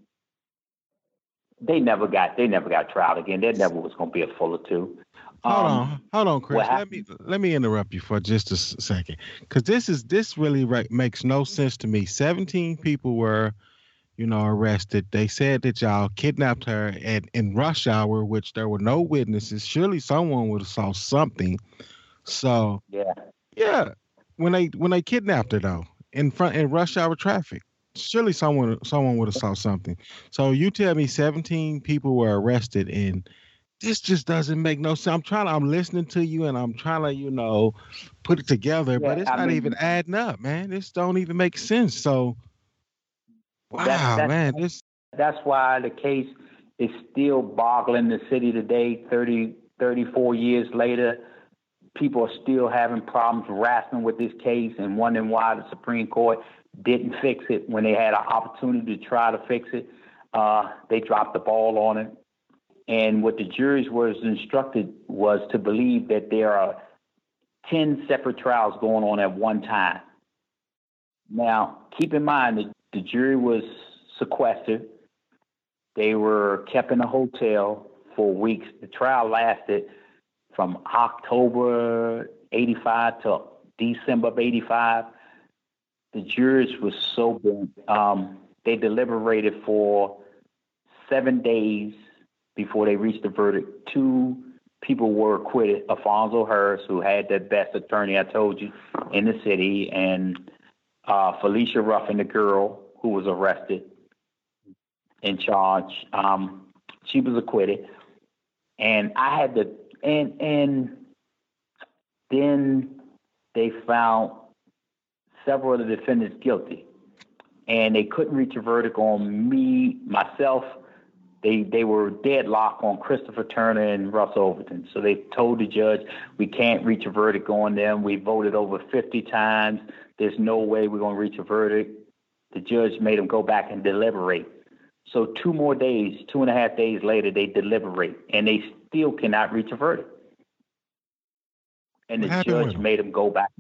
Speaker 4: They never got they never got tried again. There never was going to be a Fuller two.
Speaker 3: Hold um, on, hold on, Chris. Let me let me interrupt you for just a second, because this is this really re- makes no sense to me. Seventeen people were, you know, arrested. They said that y'all kidnapped her at in rush hour, which there were no witnesses. Surely someone would have saw something. So
Speaker 4: yeah,
Speaker 3: yeah. When they when they kidnapped her though, in front in rush hour traffic, surely someone someone would have saw something. So you tell me seventeen people were arrested, and this just doesn't make no sense. I'm trying to, I'm listening to you, and I'm trying to, you know, put it together, yeah, but it's I not mean, even adding up, man. This don't even make sense. So, wow,
Speaker 4: that's, that's,
Speaker 3: man, this.
Speaker 4: That's why the case is still boggling the city today, thirty, thirty-four years later. People are still having problems wrestling with this case and wondering why the Supreme Court didn't fix it when they had an opportunity to try to fix it. Uh, they dropped the ball on it. And what the juries was instructed was to believe that there are ten separate trials going on at one time. Now, keep in mind that the jury was sequestered. They were kept in a hotel for weeks. The trial lasted from October eighty-five to December of eighty-five. The jurors were so big. Um, they deliberated for seven days before they reached the verdict. Two people were acquitted. Alfonso Harris, who had the best attorney, I told you, in the city, and uh, Felicia Ruffin, the girl who was arrested in charge. Um, she was acquitted. And I had to, and, and then they found several of the defendants guilty. And they couldn't reach a verdict on me, myself. they they were deadlocked on Christopher Turner and Russ Overton. So they told the judge, we can't reach a verdict on them. We voted over fifty times. There's no way we're going to reach a verdict. The judge made them go back and deliberate. So two more days, two and a half days later, they deliberate, and they still cannot reach a verdict. And
Speaker 3: What
Speaker 4: the judge made them go back.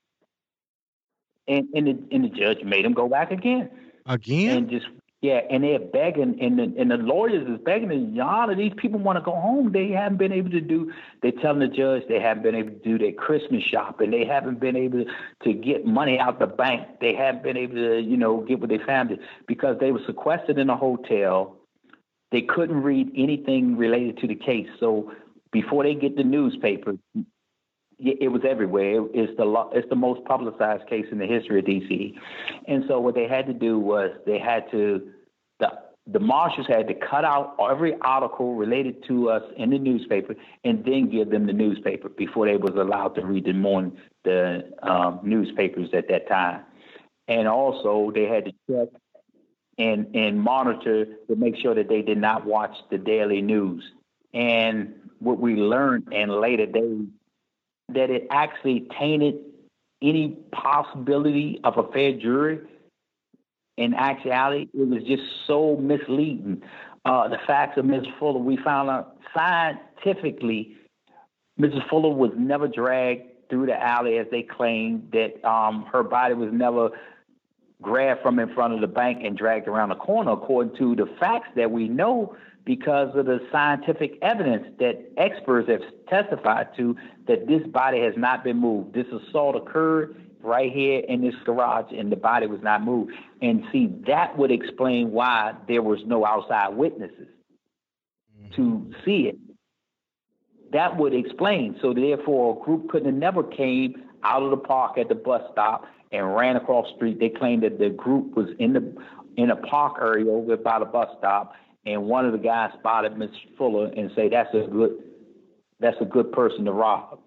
Speaker 4: And, and, the, and the judge made them go back again.
Speaker 3: Again?
Speaker 4: And just, yeah, and they're begging, and the, and the lawyers is begging, and Your Honor, these people want to go home. They haven't been able to do, they're telling the judge they haven't been able to do their Christmas shopping. They haven't been able to, to get money out the bank. They haven't been able to, you know, get with their family because they were sequestered in a hotel. They couldn't read anything related to the case. So before they get the newspaper, it was everywhere. It's the it's the most publicized case in the history of D C. And so what they had to do was they had to the the marshals had to cut out every article related to us in the newspaper and then give them the newspaper before they was allowed to read the morning the um, newspapers at that time. And also they had to check and and monitor to make sure that they did not watch the daily news. And what we learned in later days, that it actually tainted any possibility of a fair jury. In actuality, it was just so misleading. Uh, the facts of Missus Fuller, we found out scientifically, Missus Fuller was never dragged through the alley as they claimed, that um, her body was never grabbed from in front of the bank and dragged around the corner, according to the facts that we know, because of the scientific evidence that experts have testified to, that this body has not been moved. This assault occurred right here in this garage, and the body was not moved. And see, that would explain why there was no outside witnesses mm-hmm. to see it. That would explain. So therefore, a group could have never came out of the park at the bus stop and ran across the street. They claimed that the group was in the in a park area over by the bus stop, and one of the guys spotted Miss Fuller and say, that's a good, that's a good person to rob.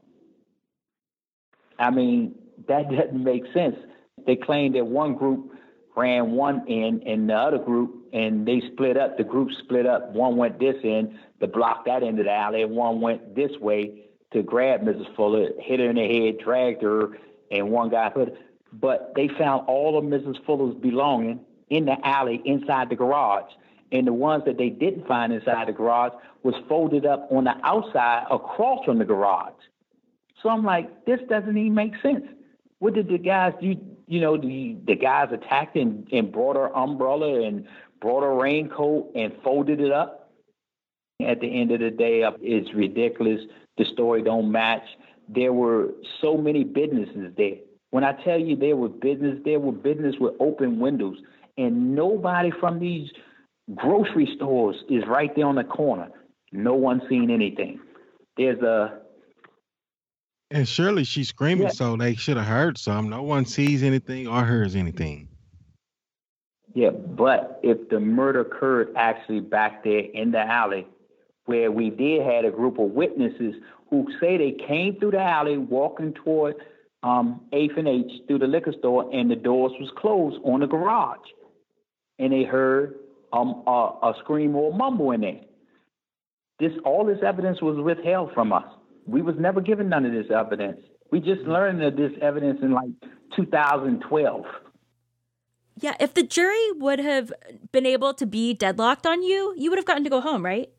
Speaker 4: I mean, that doesn't make sense. They claim that one group ran one end and the other group, and they split up. The group split up. One went this end to block that end of the alley, and one went this way to grab Missus Fuller, hit her in the head, dragged her, and one guy put. But they found all of Missus Fuller's belongings in the alley inside the garage. And the ones that they didn't find inside the garage was folded up on the outside across from the garage. So I'm like, this doesn't even make sense. What did the guys do? You know, the, the guys attacked and, and brought her umbrella and brought her raincoat and folded it up. At the end of the day, it's ridiculous. The story don't match. There were so many businesses there. When I tell you there were business, there were business with open windows, and nobody from these grocery stores is right there on the corner. No one's seen anything. There's a...
Speaker 3: And surely she's screaming,
Speaker 4: yeah.
Speaker 3: So they should have heard some. No one sees anything or hears anything.
Speaker 4: Yeah, but if the murder occurred actually back there in the alley, where we did had a group of witnesses who say they came through the alley walking toward um, eighth and H through the liquor store, and the doors was closed on the garage. And they heard um, a, a scream or a mumble in there. This, all this evidence was withheld from us. We was never given none of this evidence. We just learned of this evidence in like two thousand twelve.
Speaker 2: Yeah, if the jury would have been able to be deadlocked on you, you would have gotten to go home, right?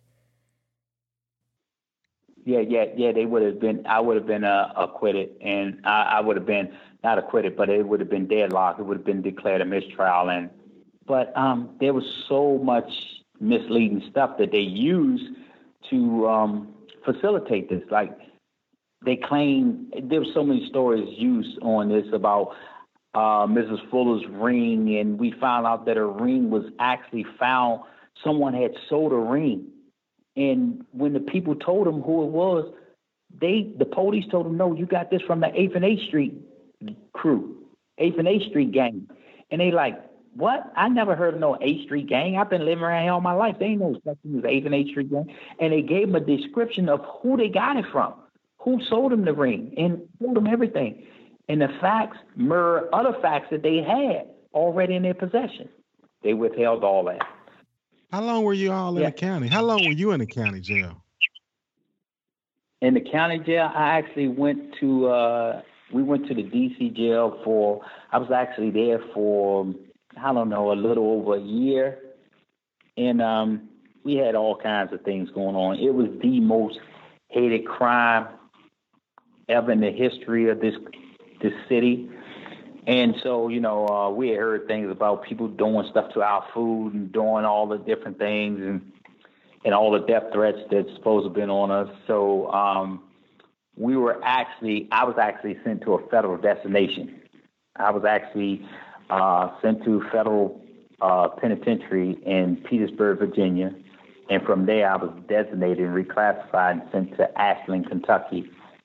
Speaker 4: Yeah, yeah, yeah. They would have been. I would have been uh, acquitted, and I, I would have been not acquitted, but it would have been deadlocked. It would have been declared a mistrial, and but um, there was so much misleading stuff that they used to um, facilitate this. Like they claim there were so many stories used on this about uh, Missus Fuller's ring, and we found out that her ring was actually found. Someone had sold a ring. And when the people told them who it was, they the police told them, no, you got this from the eighth and eighth Street crew, eighth and eighth Street gang. And they like, what? I never heard of no eighth Street gang. I've been living around here all my life. They ain't no such thing as eighth and eighth Street gang. And they gave them a description of who they got it from, who sold them the ring, and told them everything. And the facts mirror other facts that they had already in their possession. They withheld all that.
Speaker 3: How long were you all in
Speaker 4: Yeah.
Speaker 3: the county? How long were you in the county jail?
Speaker 4: In the county jail, I actually went to, uh, we went to the D C jail for, I was actually there for, I don't know, a little over a year. And um, we had all kinds of things going on. It was the most hated crime ever in the history of this this city. And so, you know, uh, we had heard things about people doing stuff to our food and doing all the different things and and all the death threats that's supposed to have been on us. So um, we were actually, I was actually sent to a federal destination. I was actually uh, sent to federal uh, penitentiary in Petersburg, Virginia. And from there, I was designated and reclassified and sent to Ashland, Kentucky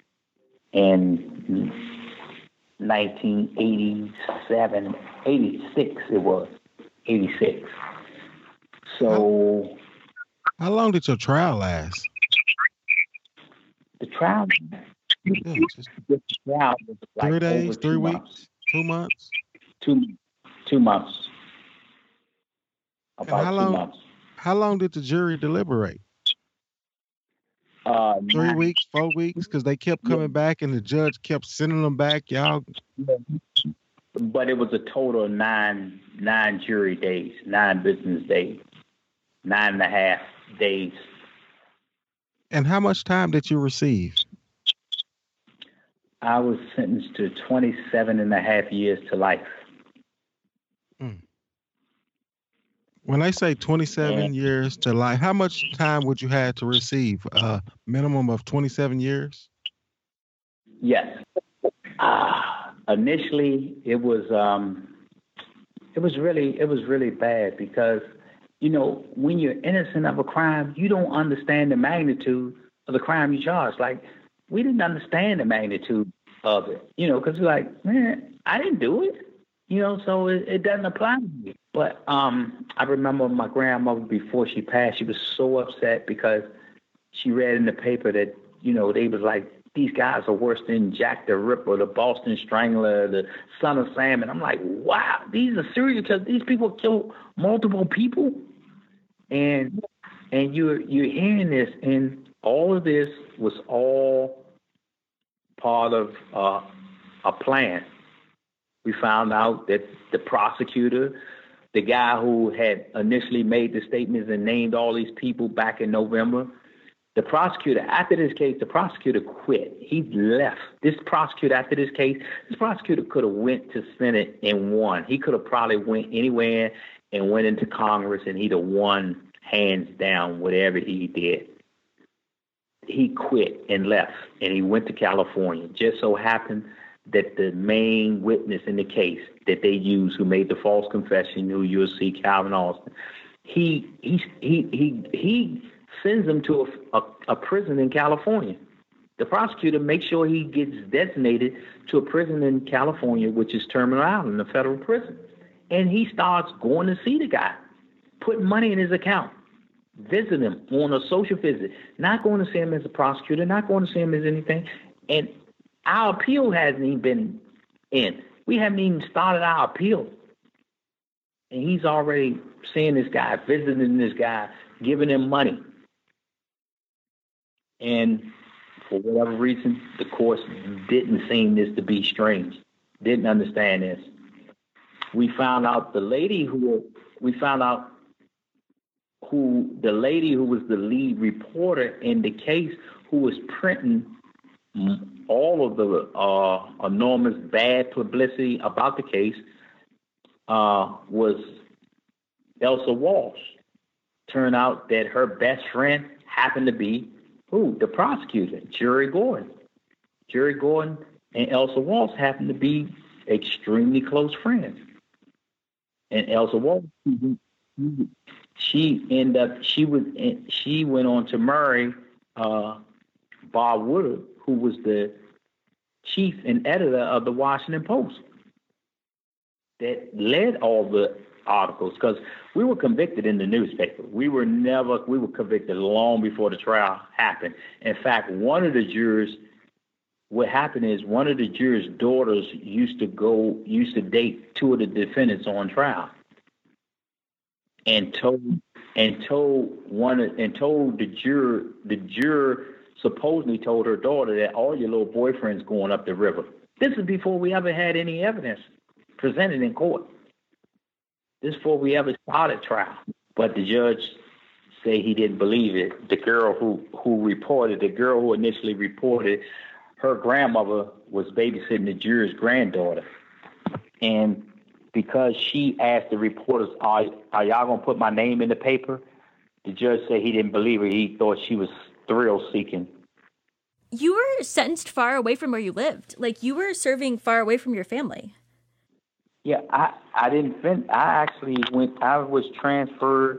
Speaker 4: in nineteen eighty-seven, eighty-six it was, eighty-six. So...
Speaker 3: How long did your trial last?
Speaker 4: The trial,
Speaker 3: Yeah, just
Speaker 4: the trial was like
Speaker 3: three days,
Speaker 4: over
Speaker 3: three
Speaker 4: two
Speaker 3: weeks,
Speaker 4: months.
Speaker 3: two months.
Speaker 4: Two, two months.
Speaker 3: And
Speaker 4: About
Speaker 3: how
Speaker 4: two
Speaker 3: long?
Speaker 4: months.
Speaker 3: How long did the jury deliberate?
Speaker 4: Uh,
Speaker 3: Three
Speaker 4: nine,
Speaker 3: weeks, four weeks, because they kept coming back, and the judge kept sending them back. Y'all,
Speaker 4: but it was a total of nine, nine jury days, nine business days, nine and a half days.
Speaker 3: and how much time did you receive?
Speaker 4: I was sentenced to twenty-seven and a half years to life.
Speaker 3: When they say twenty-seven years to life, how much time would you have to receive? A uh, minimum of twenty-seven years?
Speaker 4: Yes. Uh, initially, it was um, it was really it was really bad because, you know, when you're innocent of a crime, you don't understand the magnitude of the crime you charged. Like, we didn't understand the magnitude of it, you know, because like, man, I didn't do it, you know, so it, it doesn't apply to me. But um, I remember my grandmother, before she passed, she was so upset because she read in the paper that, you know, they was like, these guys are worse than Jack the Ripper, the Boston Strangler, the Son of Sam. And I'm like, wow, these are serious because these people kill multiple people. And and you're, you're hearing this, and all of this was all part of uh, a plan. We found out that the prosecutor, the guy who had initially made the statements and named all these people back in November, the prosecutor, after this case, the prosecutor quit. He left. This prosecutor, after this case, this prosecutor could have went to Senate and won. He could have probably went anywhere and went into Congress, and he'd have won hands down whatever he did. He quit and left, and he went to California. Just so happened that the main witness in the case that they used, who made the false confession, who you'll see, Calvin Austin, he he he he he sends him to a, a, a prison in California. The prosecutor makes sure he gets designated to a prison in California, which is Terminal Island, a federal prison. And he starts going to see the guy, putting money in his account, visiting him on a social visit, not going to see him as a prosecutor, not going to see him as anything. And our appeal hasn't even been in. We haven't even started our appeal. And he's already seeing this guy, visiting this guy, giving him money. And for whatever reason, the courts didn't seem this to be strange, didn't understand this. We found out the lady who, we found out who, the lady who was the lead reporter in the case, who was printing all of the uh, enormous bad publicity about the case, uh, was Elsa Walsh. Turned out that her best friend happened to be who? The prosecutor, Jerry Gordon. Jerry Gordon and Elsa Walsh happened to be extremely close friends. And Elsa Walsh, she ended up, she was, she went on to marry uh, Bob Woodward, who was the chief and editor of the Washington Post, that led all the articles, because we were convicted in the newspaper. We were never, we were convicted long before the trial happened. In fact, one of the jurors, what happened is one of the jurors' daughters used to go, used to date two of the defendants on trial, and told and told one and told the juror the juror supposedly told her daughter that all your little boyfriend's going up the river. This is before we ever had any evidence presented in court. This is before we ever started trial. But the judge said he didn't believe it. The girl who, who reported, the girl who initially reported, her grandmother was babysitting the juror's granddaughter. And because she asked the reporters, are, are y'all going to put my name in the paper? The judge said he didn't believe her. He thought she was thrill-seeking.
Speaker 2: You were sentenced far away from where you lived. Like, you were serving far away from your family.
Speaker 4: Yeah, I, I didn't fin- I actually went, I was transferred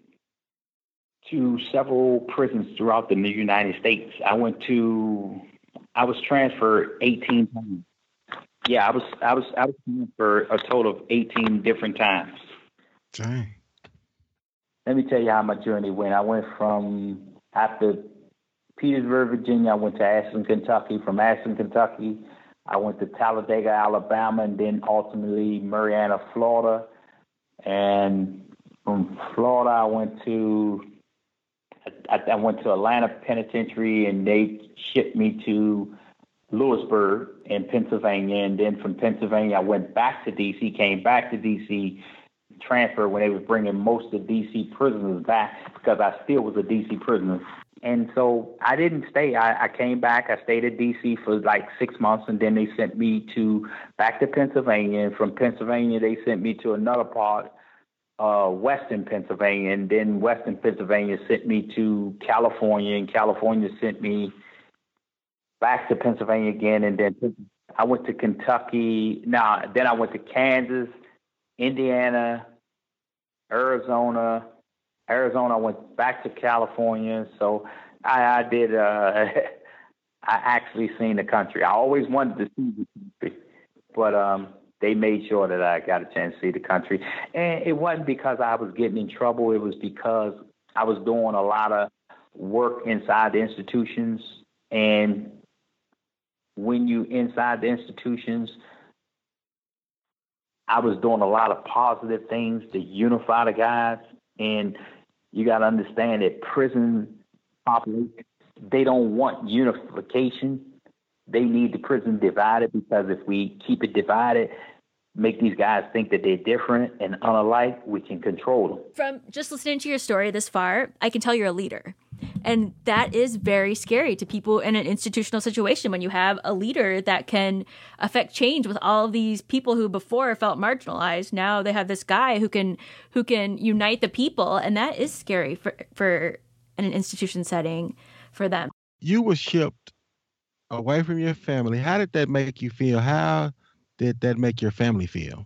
Speaker 4: to several prisons throughout the United States. I went to, I was transferred eighteen times. Yeah, I was, I was, I was transferred a total of eighteen different times.
Speaker 3: Dang.
Speaker 4: Let me tell you how my journey went. I went from, after Petersburg, Virginia, I went to Ashland, Kentucky. From Ashland, Kentucky, I went to Talladega, Alabama, and then ultimately Marianna, Florida. And from Florida, I went to I, I went to Atlanta Penitentiary, and they shipped me to Lewisburg in Pennsylvania. And then from Pennsylvania, I went back to D C, came back to D C, transferred when they were bringing most of the D C prisoners back because I still was a D C prisoner. And so I didn't stay. I, I came back. I stayed at D C for like six months, and then they sent me to back to Pennsylvania. And from Pennsylvania, they sent me to another part, uh, Western Pennsylvania. And then Western Pennsylvania sent me to California, and California sent me back to Pennsylvania again. And then I went to Kentucky. Now, then I went to Kansas, Indiana, Arizona. Arizona, I went back to California. So I, I did, uh, I actually seen the country. I always wanted to see the country, but um, they made sure that I got a chance to see the country. And it wasn't because I was getting in trouble. It was because I was doing a lot of work inside the institutions. And when you inside the institutions, I was doing a lot of positive things to unify the guys. And you got to understand that prison population, they don't want unification. They need the prison divided, because if we keep it divided, make these guys think that they're different and unalike, we can control them.
Speaker 2: From just listening to your story this far, I can tell you're a leader. And that is very scary to people in an institutional situation, when you have a leader that can affect change with all of these people who before felt marginalized. Now they have this guy who can who can unite the people, and that is scary for for in an institution setting for them.
Speaker 3: You were shipped away from your family. How did that make you feel? How did that make your family feel?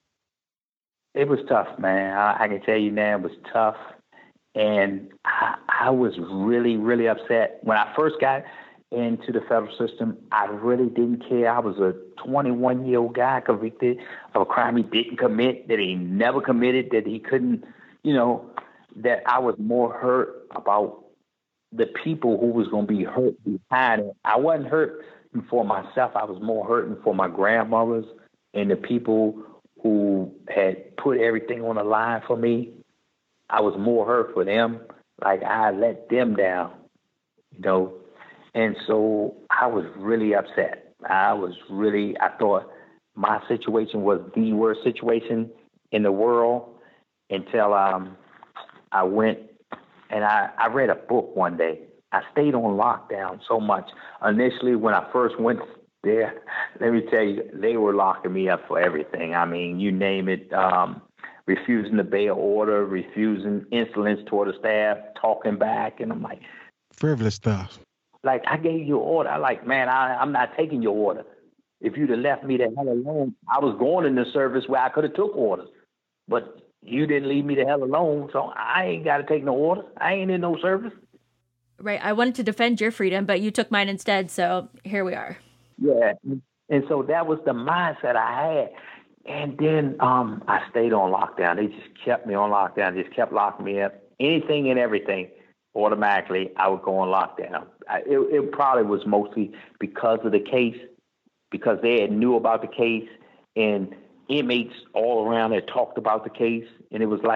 Speaker 4: It was tough, man. I, I can tell you now, it was tough. And I, I was really, really upset. When I first got into the federal system, I really didn't care. I was a twenty-one-year-old guy convicted of a crime he didn't commit, that he never committed, that he couldn't, you know, that I was more hurt about the people who was going to be hurt behind it. I wasn't hurt for myself. I was more hurting for my grandmothers and the people who had put everything on the line for me. I was more hurt for them, like I let them down, you know. And so I was really upset. I was really, I thought my situation was the worst situation in the world until um, I went and I, I read a book one day. I stayed on lockdown so much. Initially, when I first went there, let me tell you, they were locking me up for everything. I mean, you name it. Um, refusing to obey an order, refusing insolence toward the staff, talking back. And I'm like,
Speaker 3: frivolous stuff.
Speaker 4: Like, I gave you an order. I like, man, I, I'm not taking your order. If you'd have left me the hell alone, I was going in the service where I could have took orders. But you didn't leave me the hell alone, so I ain't got to take no order. I ain't in no service.
Speaker 2: Right. I wanted to defend your freedom, but you took mine instead, so here we are.
Speaker 4: Yeah. And so that was the mindset I had. And then um, I stayed on lockdown. They just kept me on lockdown, just kept locking me up. Anything and everything, automatically, I would go on lockdown. I, it, it probably was mostly because of the case, because they had knew about the case, and inmates all around had talked about the case. And it was like,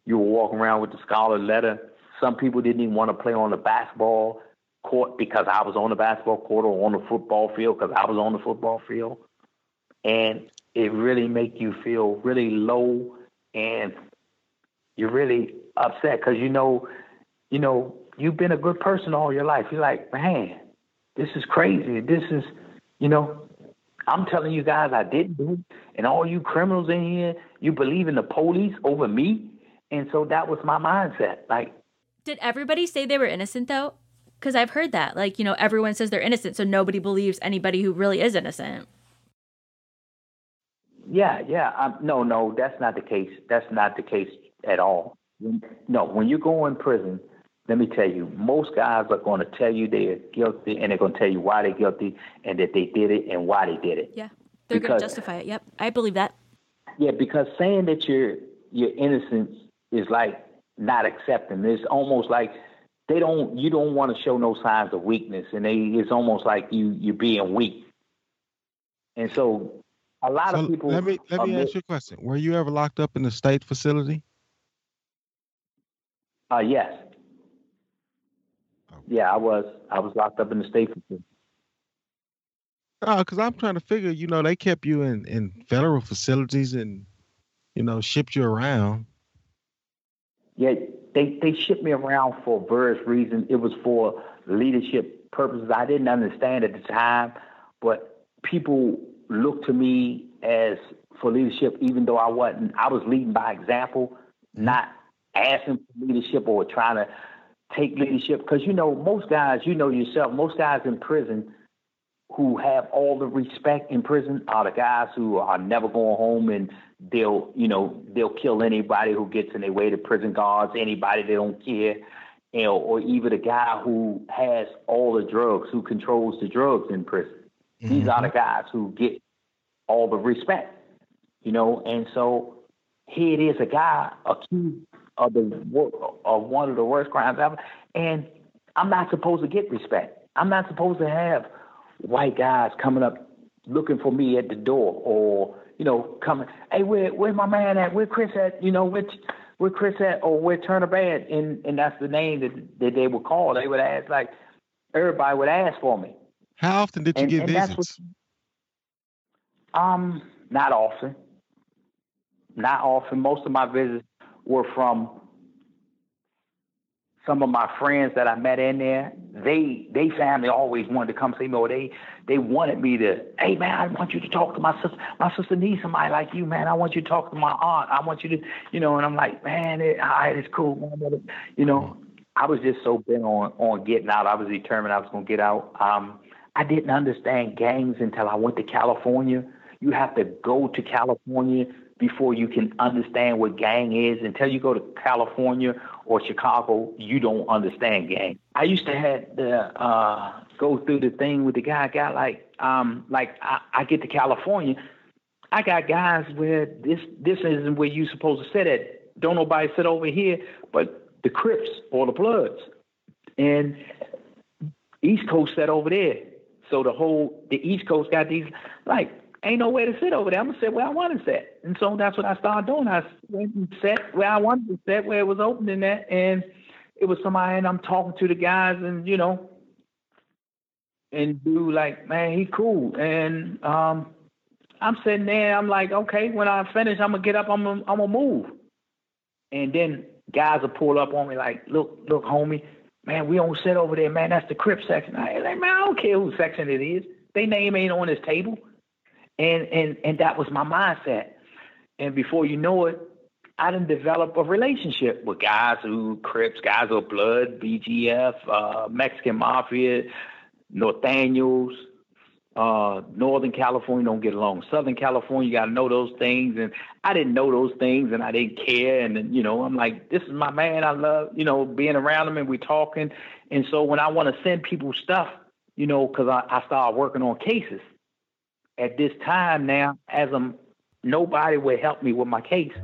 Speaker 4: you were walking around with the scarlet letter. Some people didn't even want to play on the basketball court because I was on the basketball court or on the football field because I was on the football field. And it really make you feel really low, and you're really upset because you know, you know, you've been a good person all your life. You're like, man, this is crazy. This is, you know, I'm telling you guys I didn't do it, and all you criminals in here, you believe in the police over me. And so that was my mindset. Like,
Speaker 2: did everybody say they were innocent though? Because I've heard that, like, you know, everyone says they're innocent, so nobody believes anybody who really is innocent.
Speaker 4: Yeah, yeah. Um, no, no, that's not the case. That's not the case at all. No, when you go in prison, let me tell you, most guys are going to tell you they're guilty, and they're going to tell you why they're guilty and that they did it and why they did it.
Speaker 2: Yeah, they're going to justify it. Yep, I believe that.
Speaker 4: Yeah, because saying that you're you're innocent is like not accepting. It's almost like they don't. You don't want to show no signs of weakness, and they. It's almost like you you're being weak. And so, a lot
Speaker 3: so
Speaker 4: of people.
Speaker 3: Let me let me ask you a question. Were you ever locked up in the state facility?
Speaker 4: Uh, yes. Yeah, I was. I was locked up in the state facility.
Speaker 3: Oh, because I'm trying to figure, you know, they kept you in, in federal facilities and, you know, shipped you around.
Speaker 4: Yeah, they, they shipped me around for various reasons. It was for leadership purposes. I didn't understand at the time, but people looked to me as for leadership, even though I wasn't. I was leading by example, not asking for leadership or trying to take leadership. Because, you know, most guys, you know yourself, most guys in prison who have all the respect in prison are the guys who are never going home, and they'll, you know, they'll kill anybody who gets in their way, the prison guards, anybody they don't care, you know, or even the guy who has all the drugs, who controls the drugs in prison. Mm-hmm. These are the guys who get all the respect, you know. And so here it is, a guy accused of the of one of the worst crimes ever, and I'm not supposed to get respect. I'm not supposed to have white guys coming up looking for me at the door, or, you know, coming, hey, where where's my man at? Where Chris at? You know, where, where Chris at? Or where Turner Bad? And and that's the name that, that they would call. They would ask, like, everybody would ask for me.
Speaker 3: How often did you
Speaker 4: and,
Speaker 3: get
Speaker 4: and
Speaker 3: visits?
Speaker 4: What, um, not often. Not often. Most of my visits were from some of my friends that I met in there. They they family always wanted to come see me, or they they wanted me to, hey man, I want you to talk to my sister. My sister needs somebody like you, man. I want you to talk to my aunt. I want you to, you know. And I'm like, man, it, all right, it's cool, man. You know, I was just so bent on on getting out. I was determined I was gonna get out. Um, I didn't understand gangs until I went to California. You have to go to California before you can understand what gang is. Until you go to California or Chicago, you don't understand gang. I used to have to uh, go through the thing with the guy. Got like, um, like I, I get to California, I got guys where this this isn't where you supposed to sit at. Don't nobody sit over here, but the Crips or the Bloods, and East Coast sat over there. So the whole the East Coast got these like. Ain't nowhere to sit over there. I'm going to sit where I want to sit. And so that's what I started doing. I went and sat where I wanted to sit, where it was open in that. And it was somebody, and I'm talking to the guys, and, you know, and dude like, man, he cool. And um, I'm sitting there. I'm like, okay, when I finish, I'm going to get up. I'm going I'm to move. And then guys will pull up on me like, look, look, homie, man, we don't sit over there, man. That's the Crip section. I like, man, I don't care whose section it is. Their name ain't on this table. And, and and that was my mindset. And before you know it, I didn't develop a relationship with guys who Crips, guys who Blood, B G F, uh, Mexican Mafia, Norteños, uh, Northern California don't get along. Southern California, you got to know those things. And I didn't know those things, and I didn't care. And, you know, I'm like, this is my man. I love, you know, being around him, and we talking. And so when I want to send people stuff, you know, because I, I started working on cases. At this time now, as I'm, nobody would help me with my case.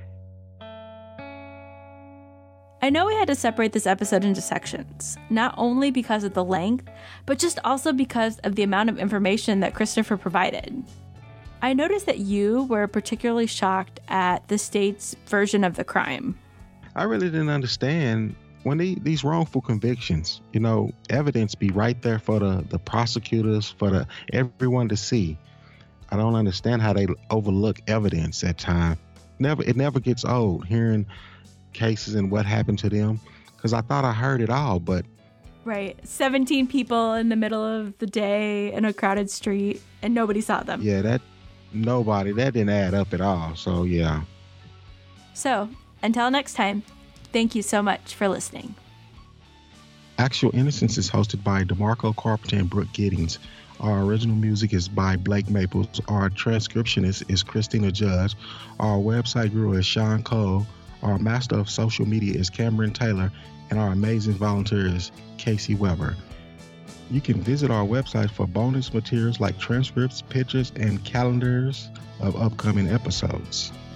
Speaker 2: I know we had to separate this episode into sections, not only because of the length, but just also because of the amount of information that Christopher provided. I noticed that you were particularly shocked at the state's version of the crime.
Speaker 3: I really didn't understand when they, these wrongful convictions, you know, evidence be right there for the, the prosecutors, for the everyone to see. I don't understand how they overlook evidence at times. Never, it never gets old hearing cases and what happened to them, because I thought I heard it all, but
Speaker 2: right, seventeen people in the middle of the day in a crowded street, and nobody saw them.
Speaker 3: Yeah, that nobody that didn't add up at all. So yeah.
Speaker 2: So until next time, thank you so much for listening.
Speaker 3: Actual Innocence is hosted by DeMarco Carpenter and Brooke Giddings. Our original music is by Blake Maples. Our transcriptionist is Christina Judge. Our website guru is Sean Cole. Our master of social media is Cameron Taylor. And our amazing volunteer is Casey Weber. You can visit our website for bonus materials like transcripts, pictures, and calendars of upcoming episodes.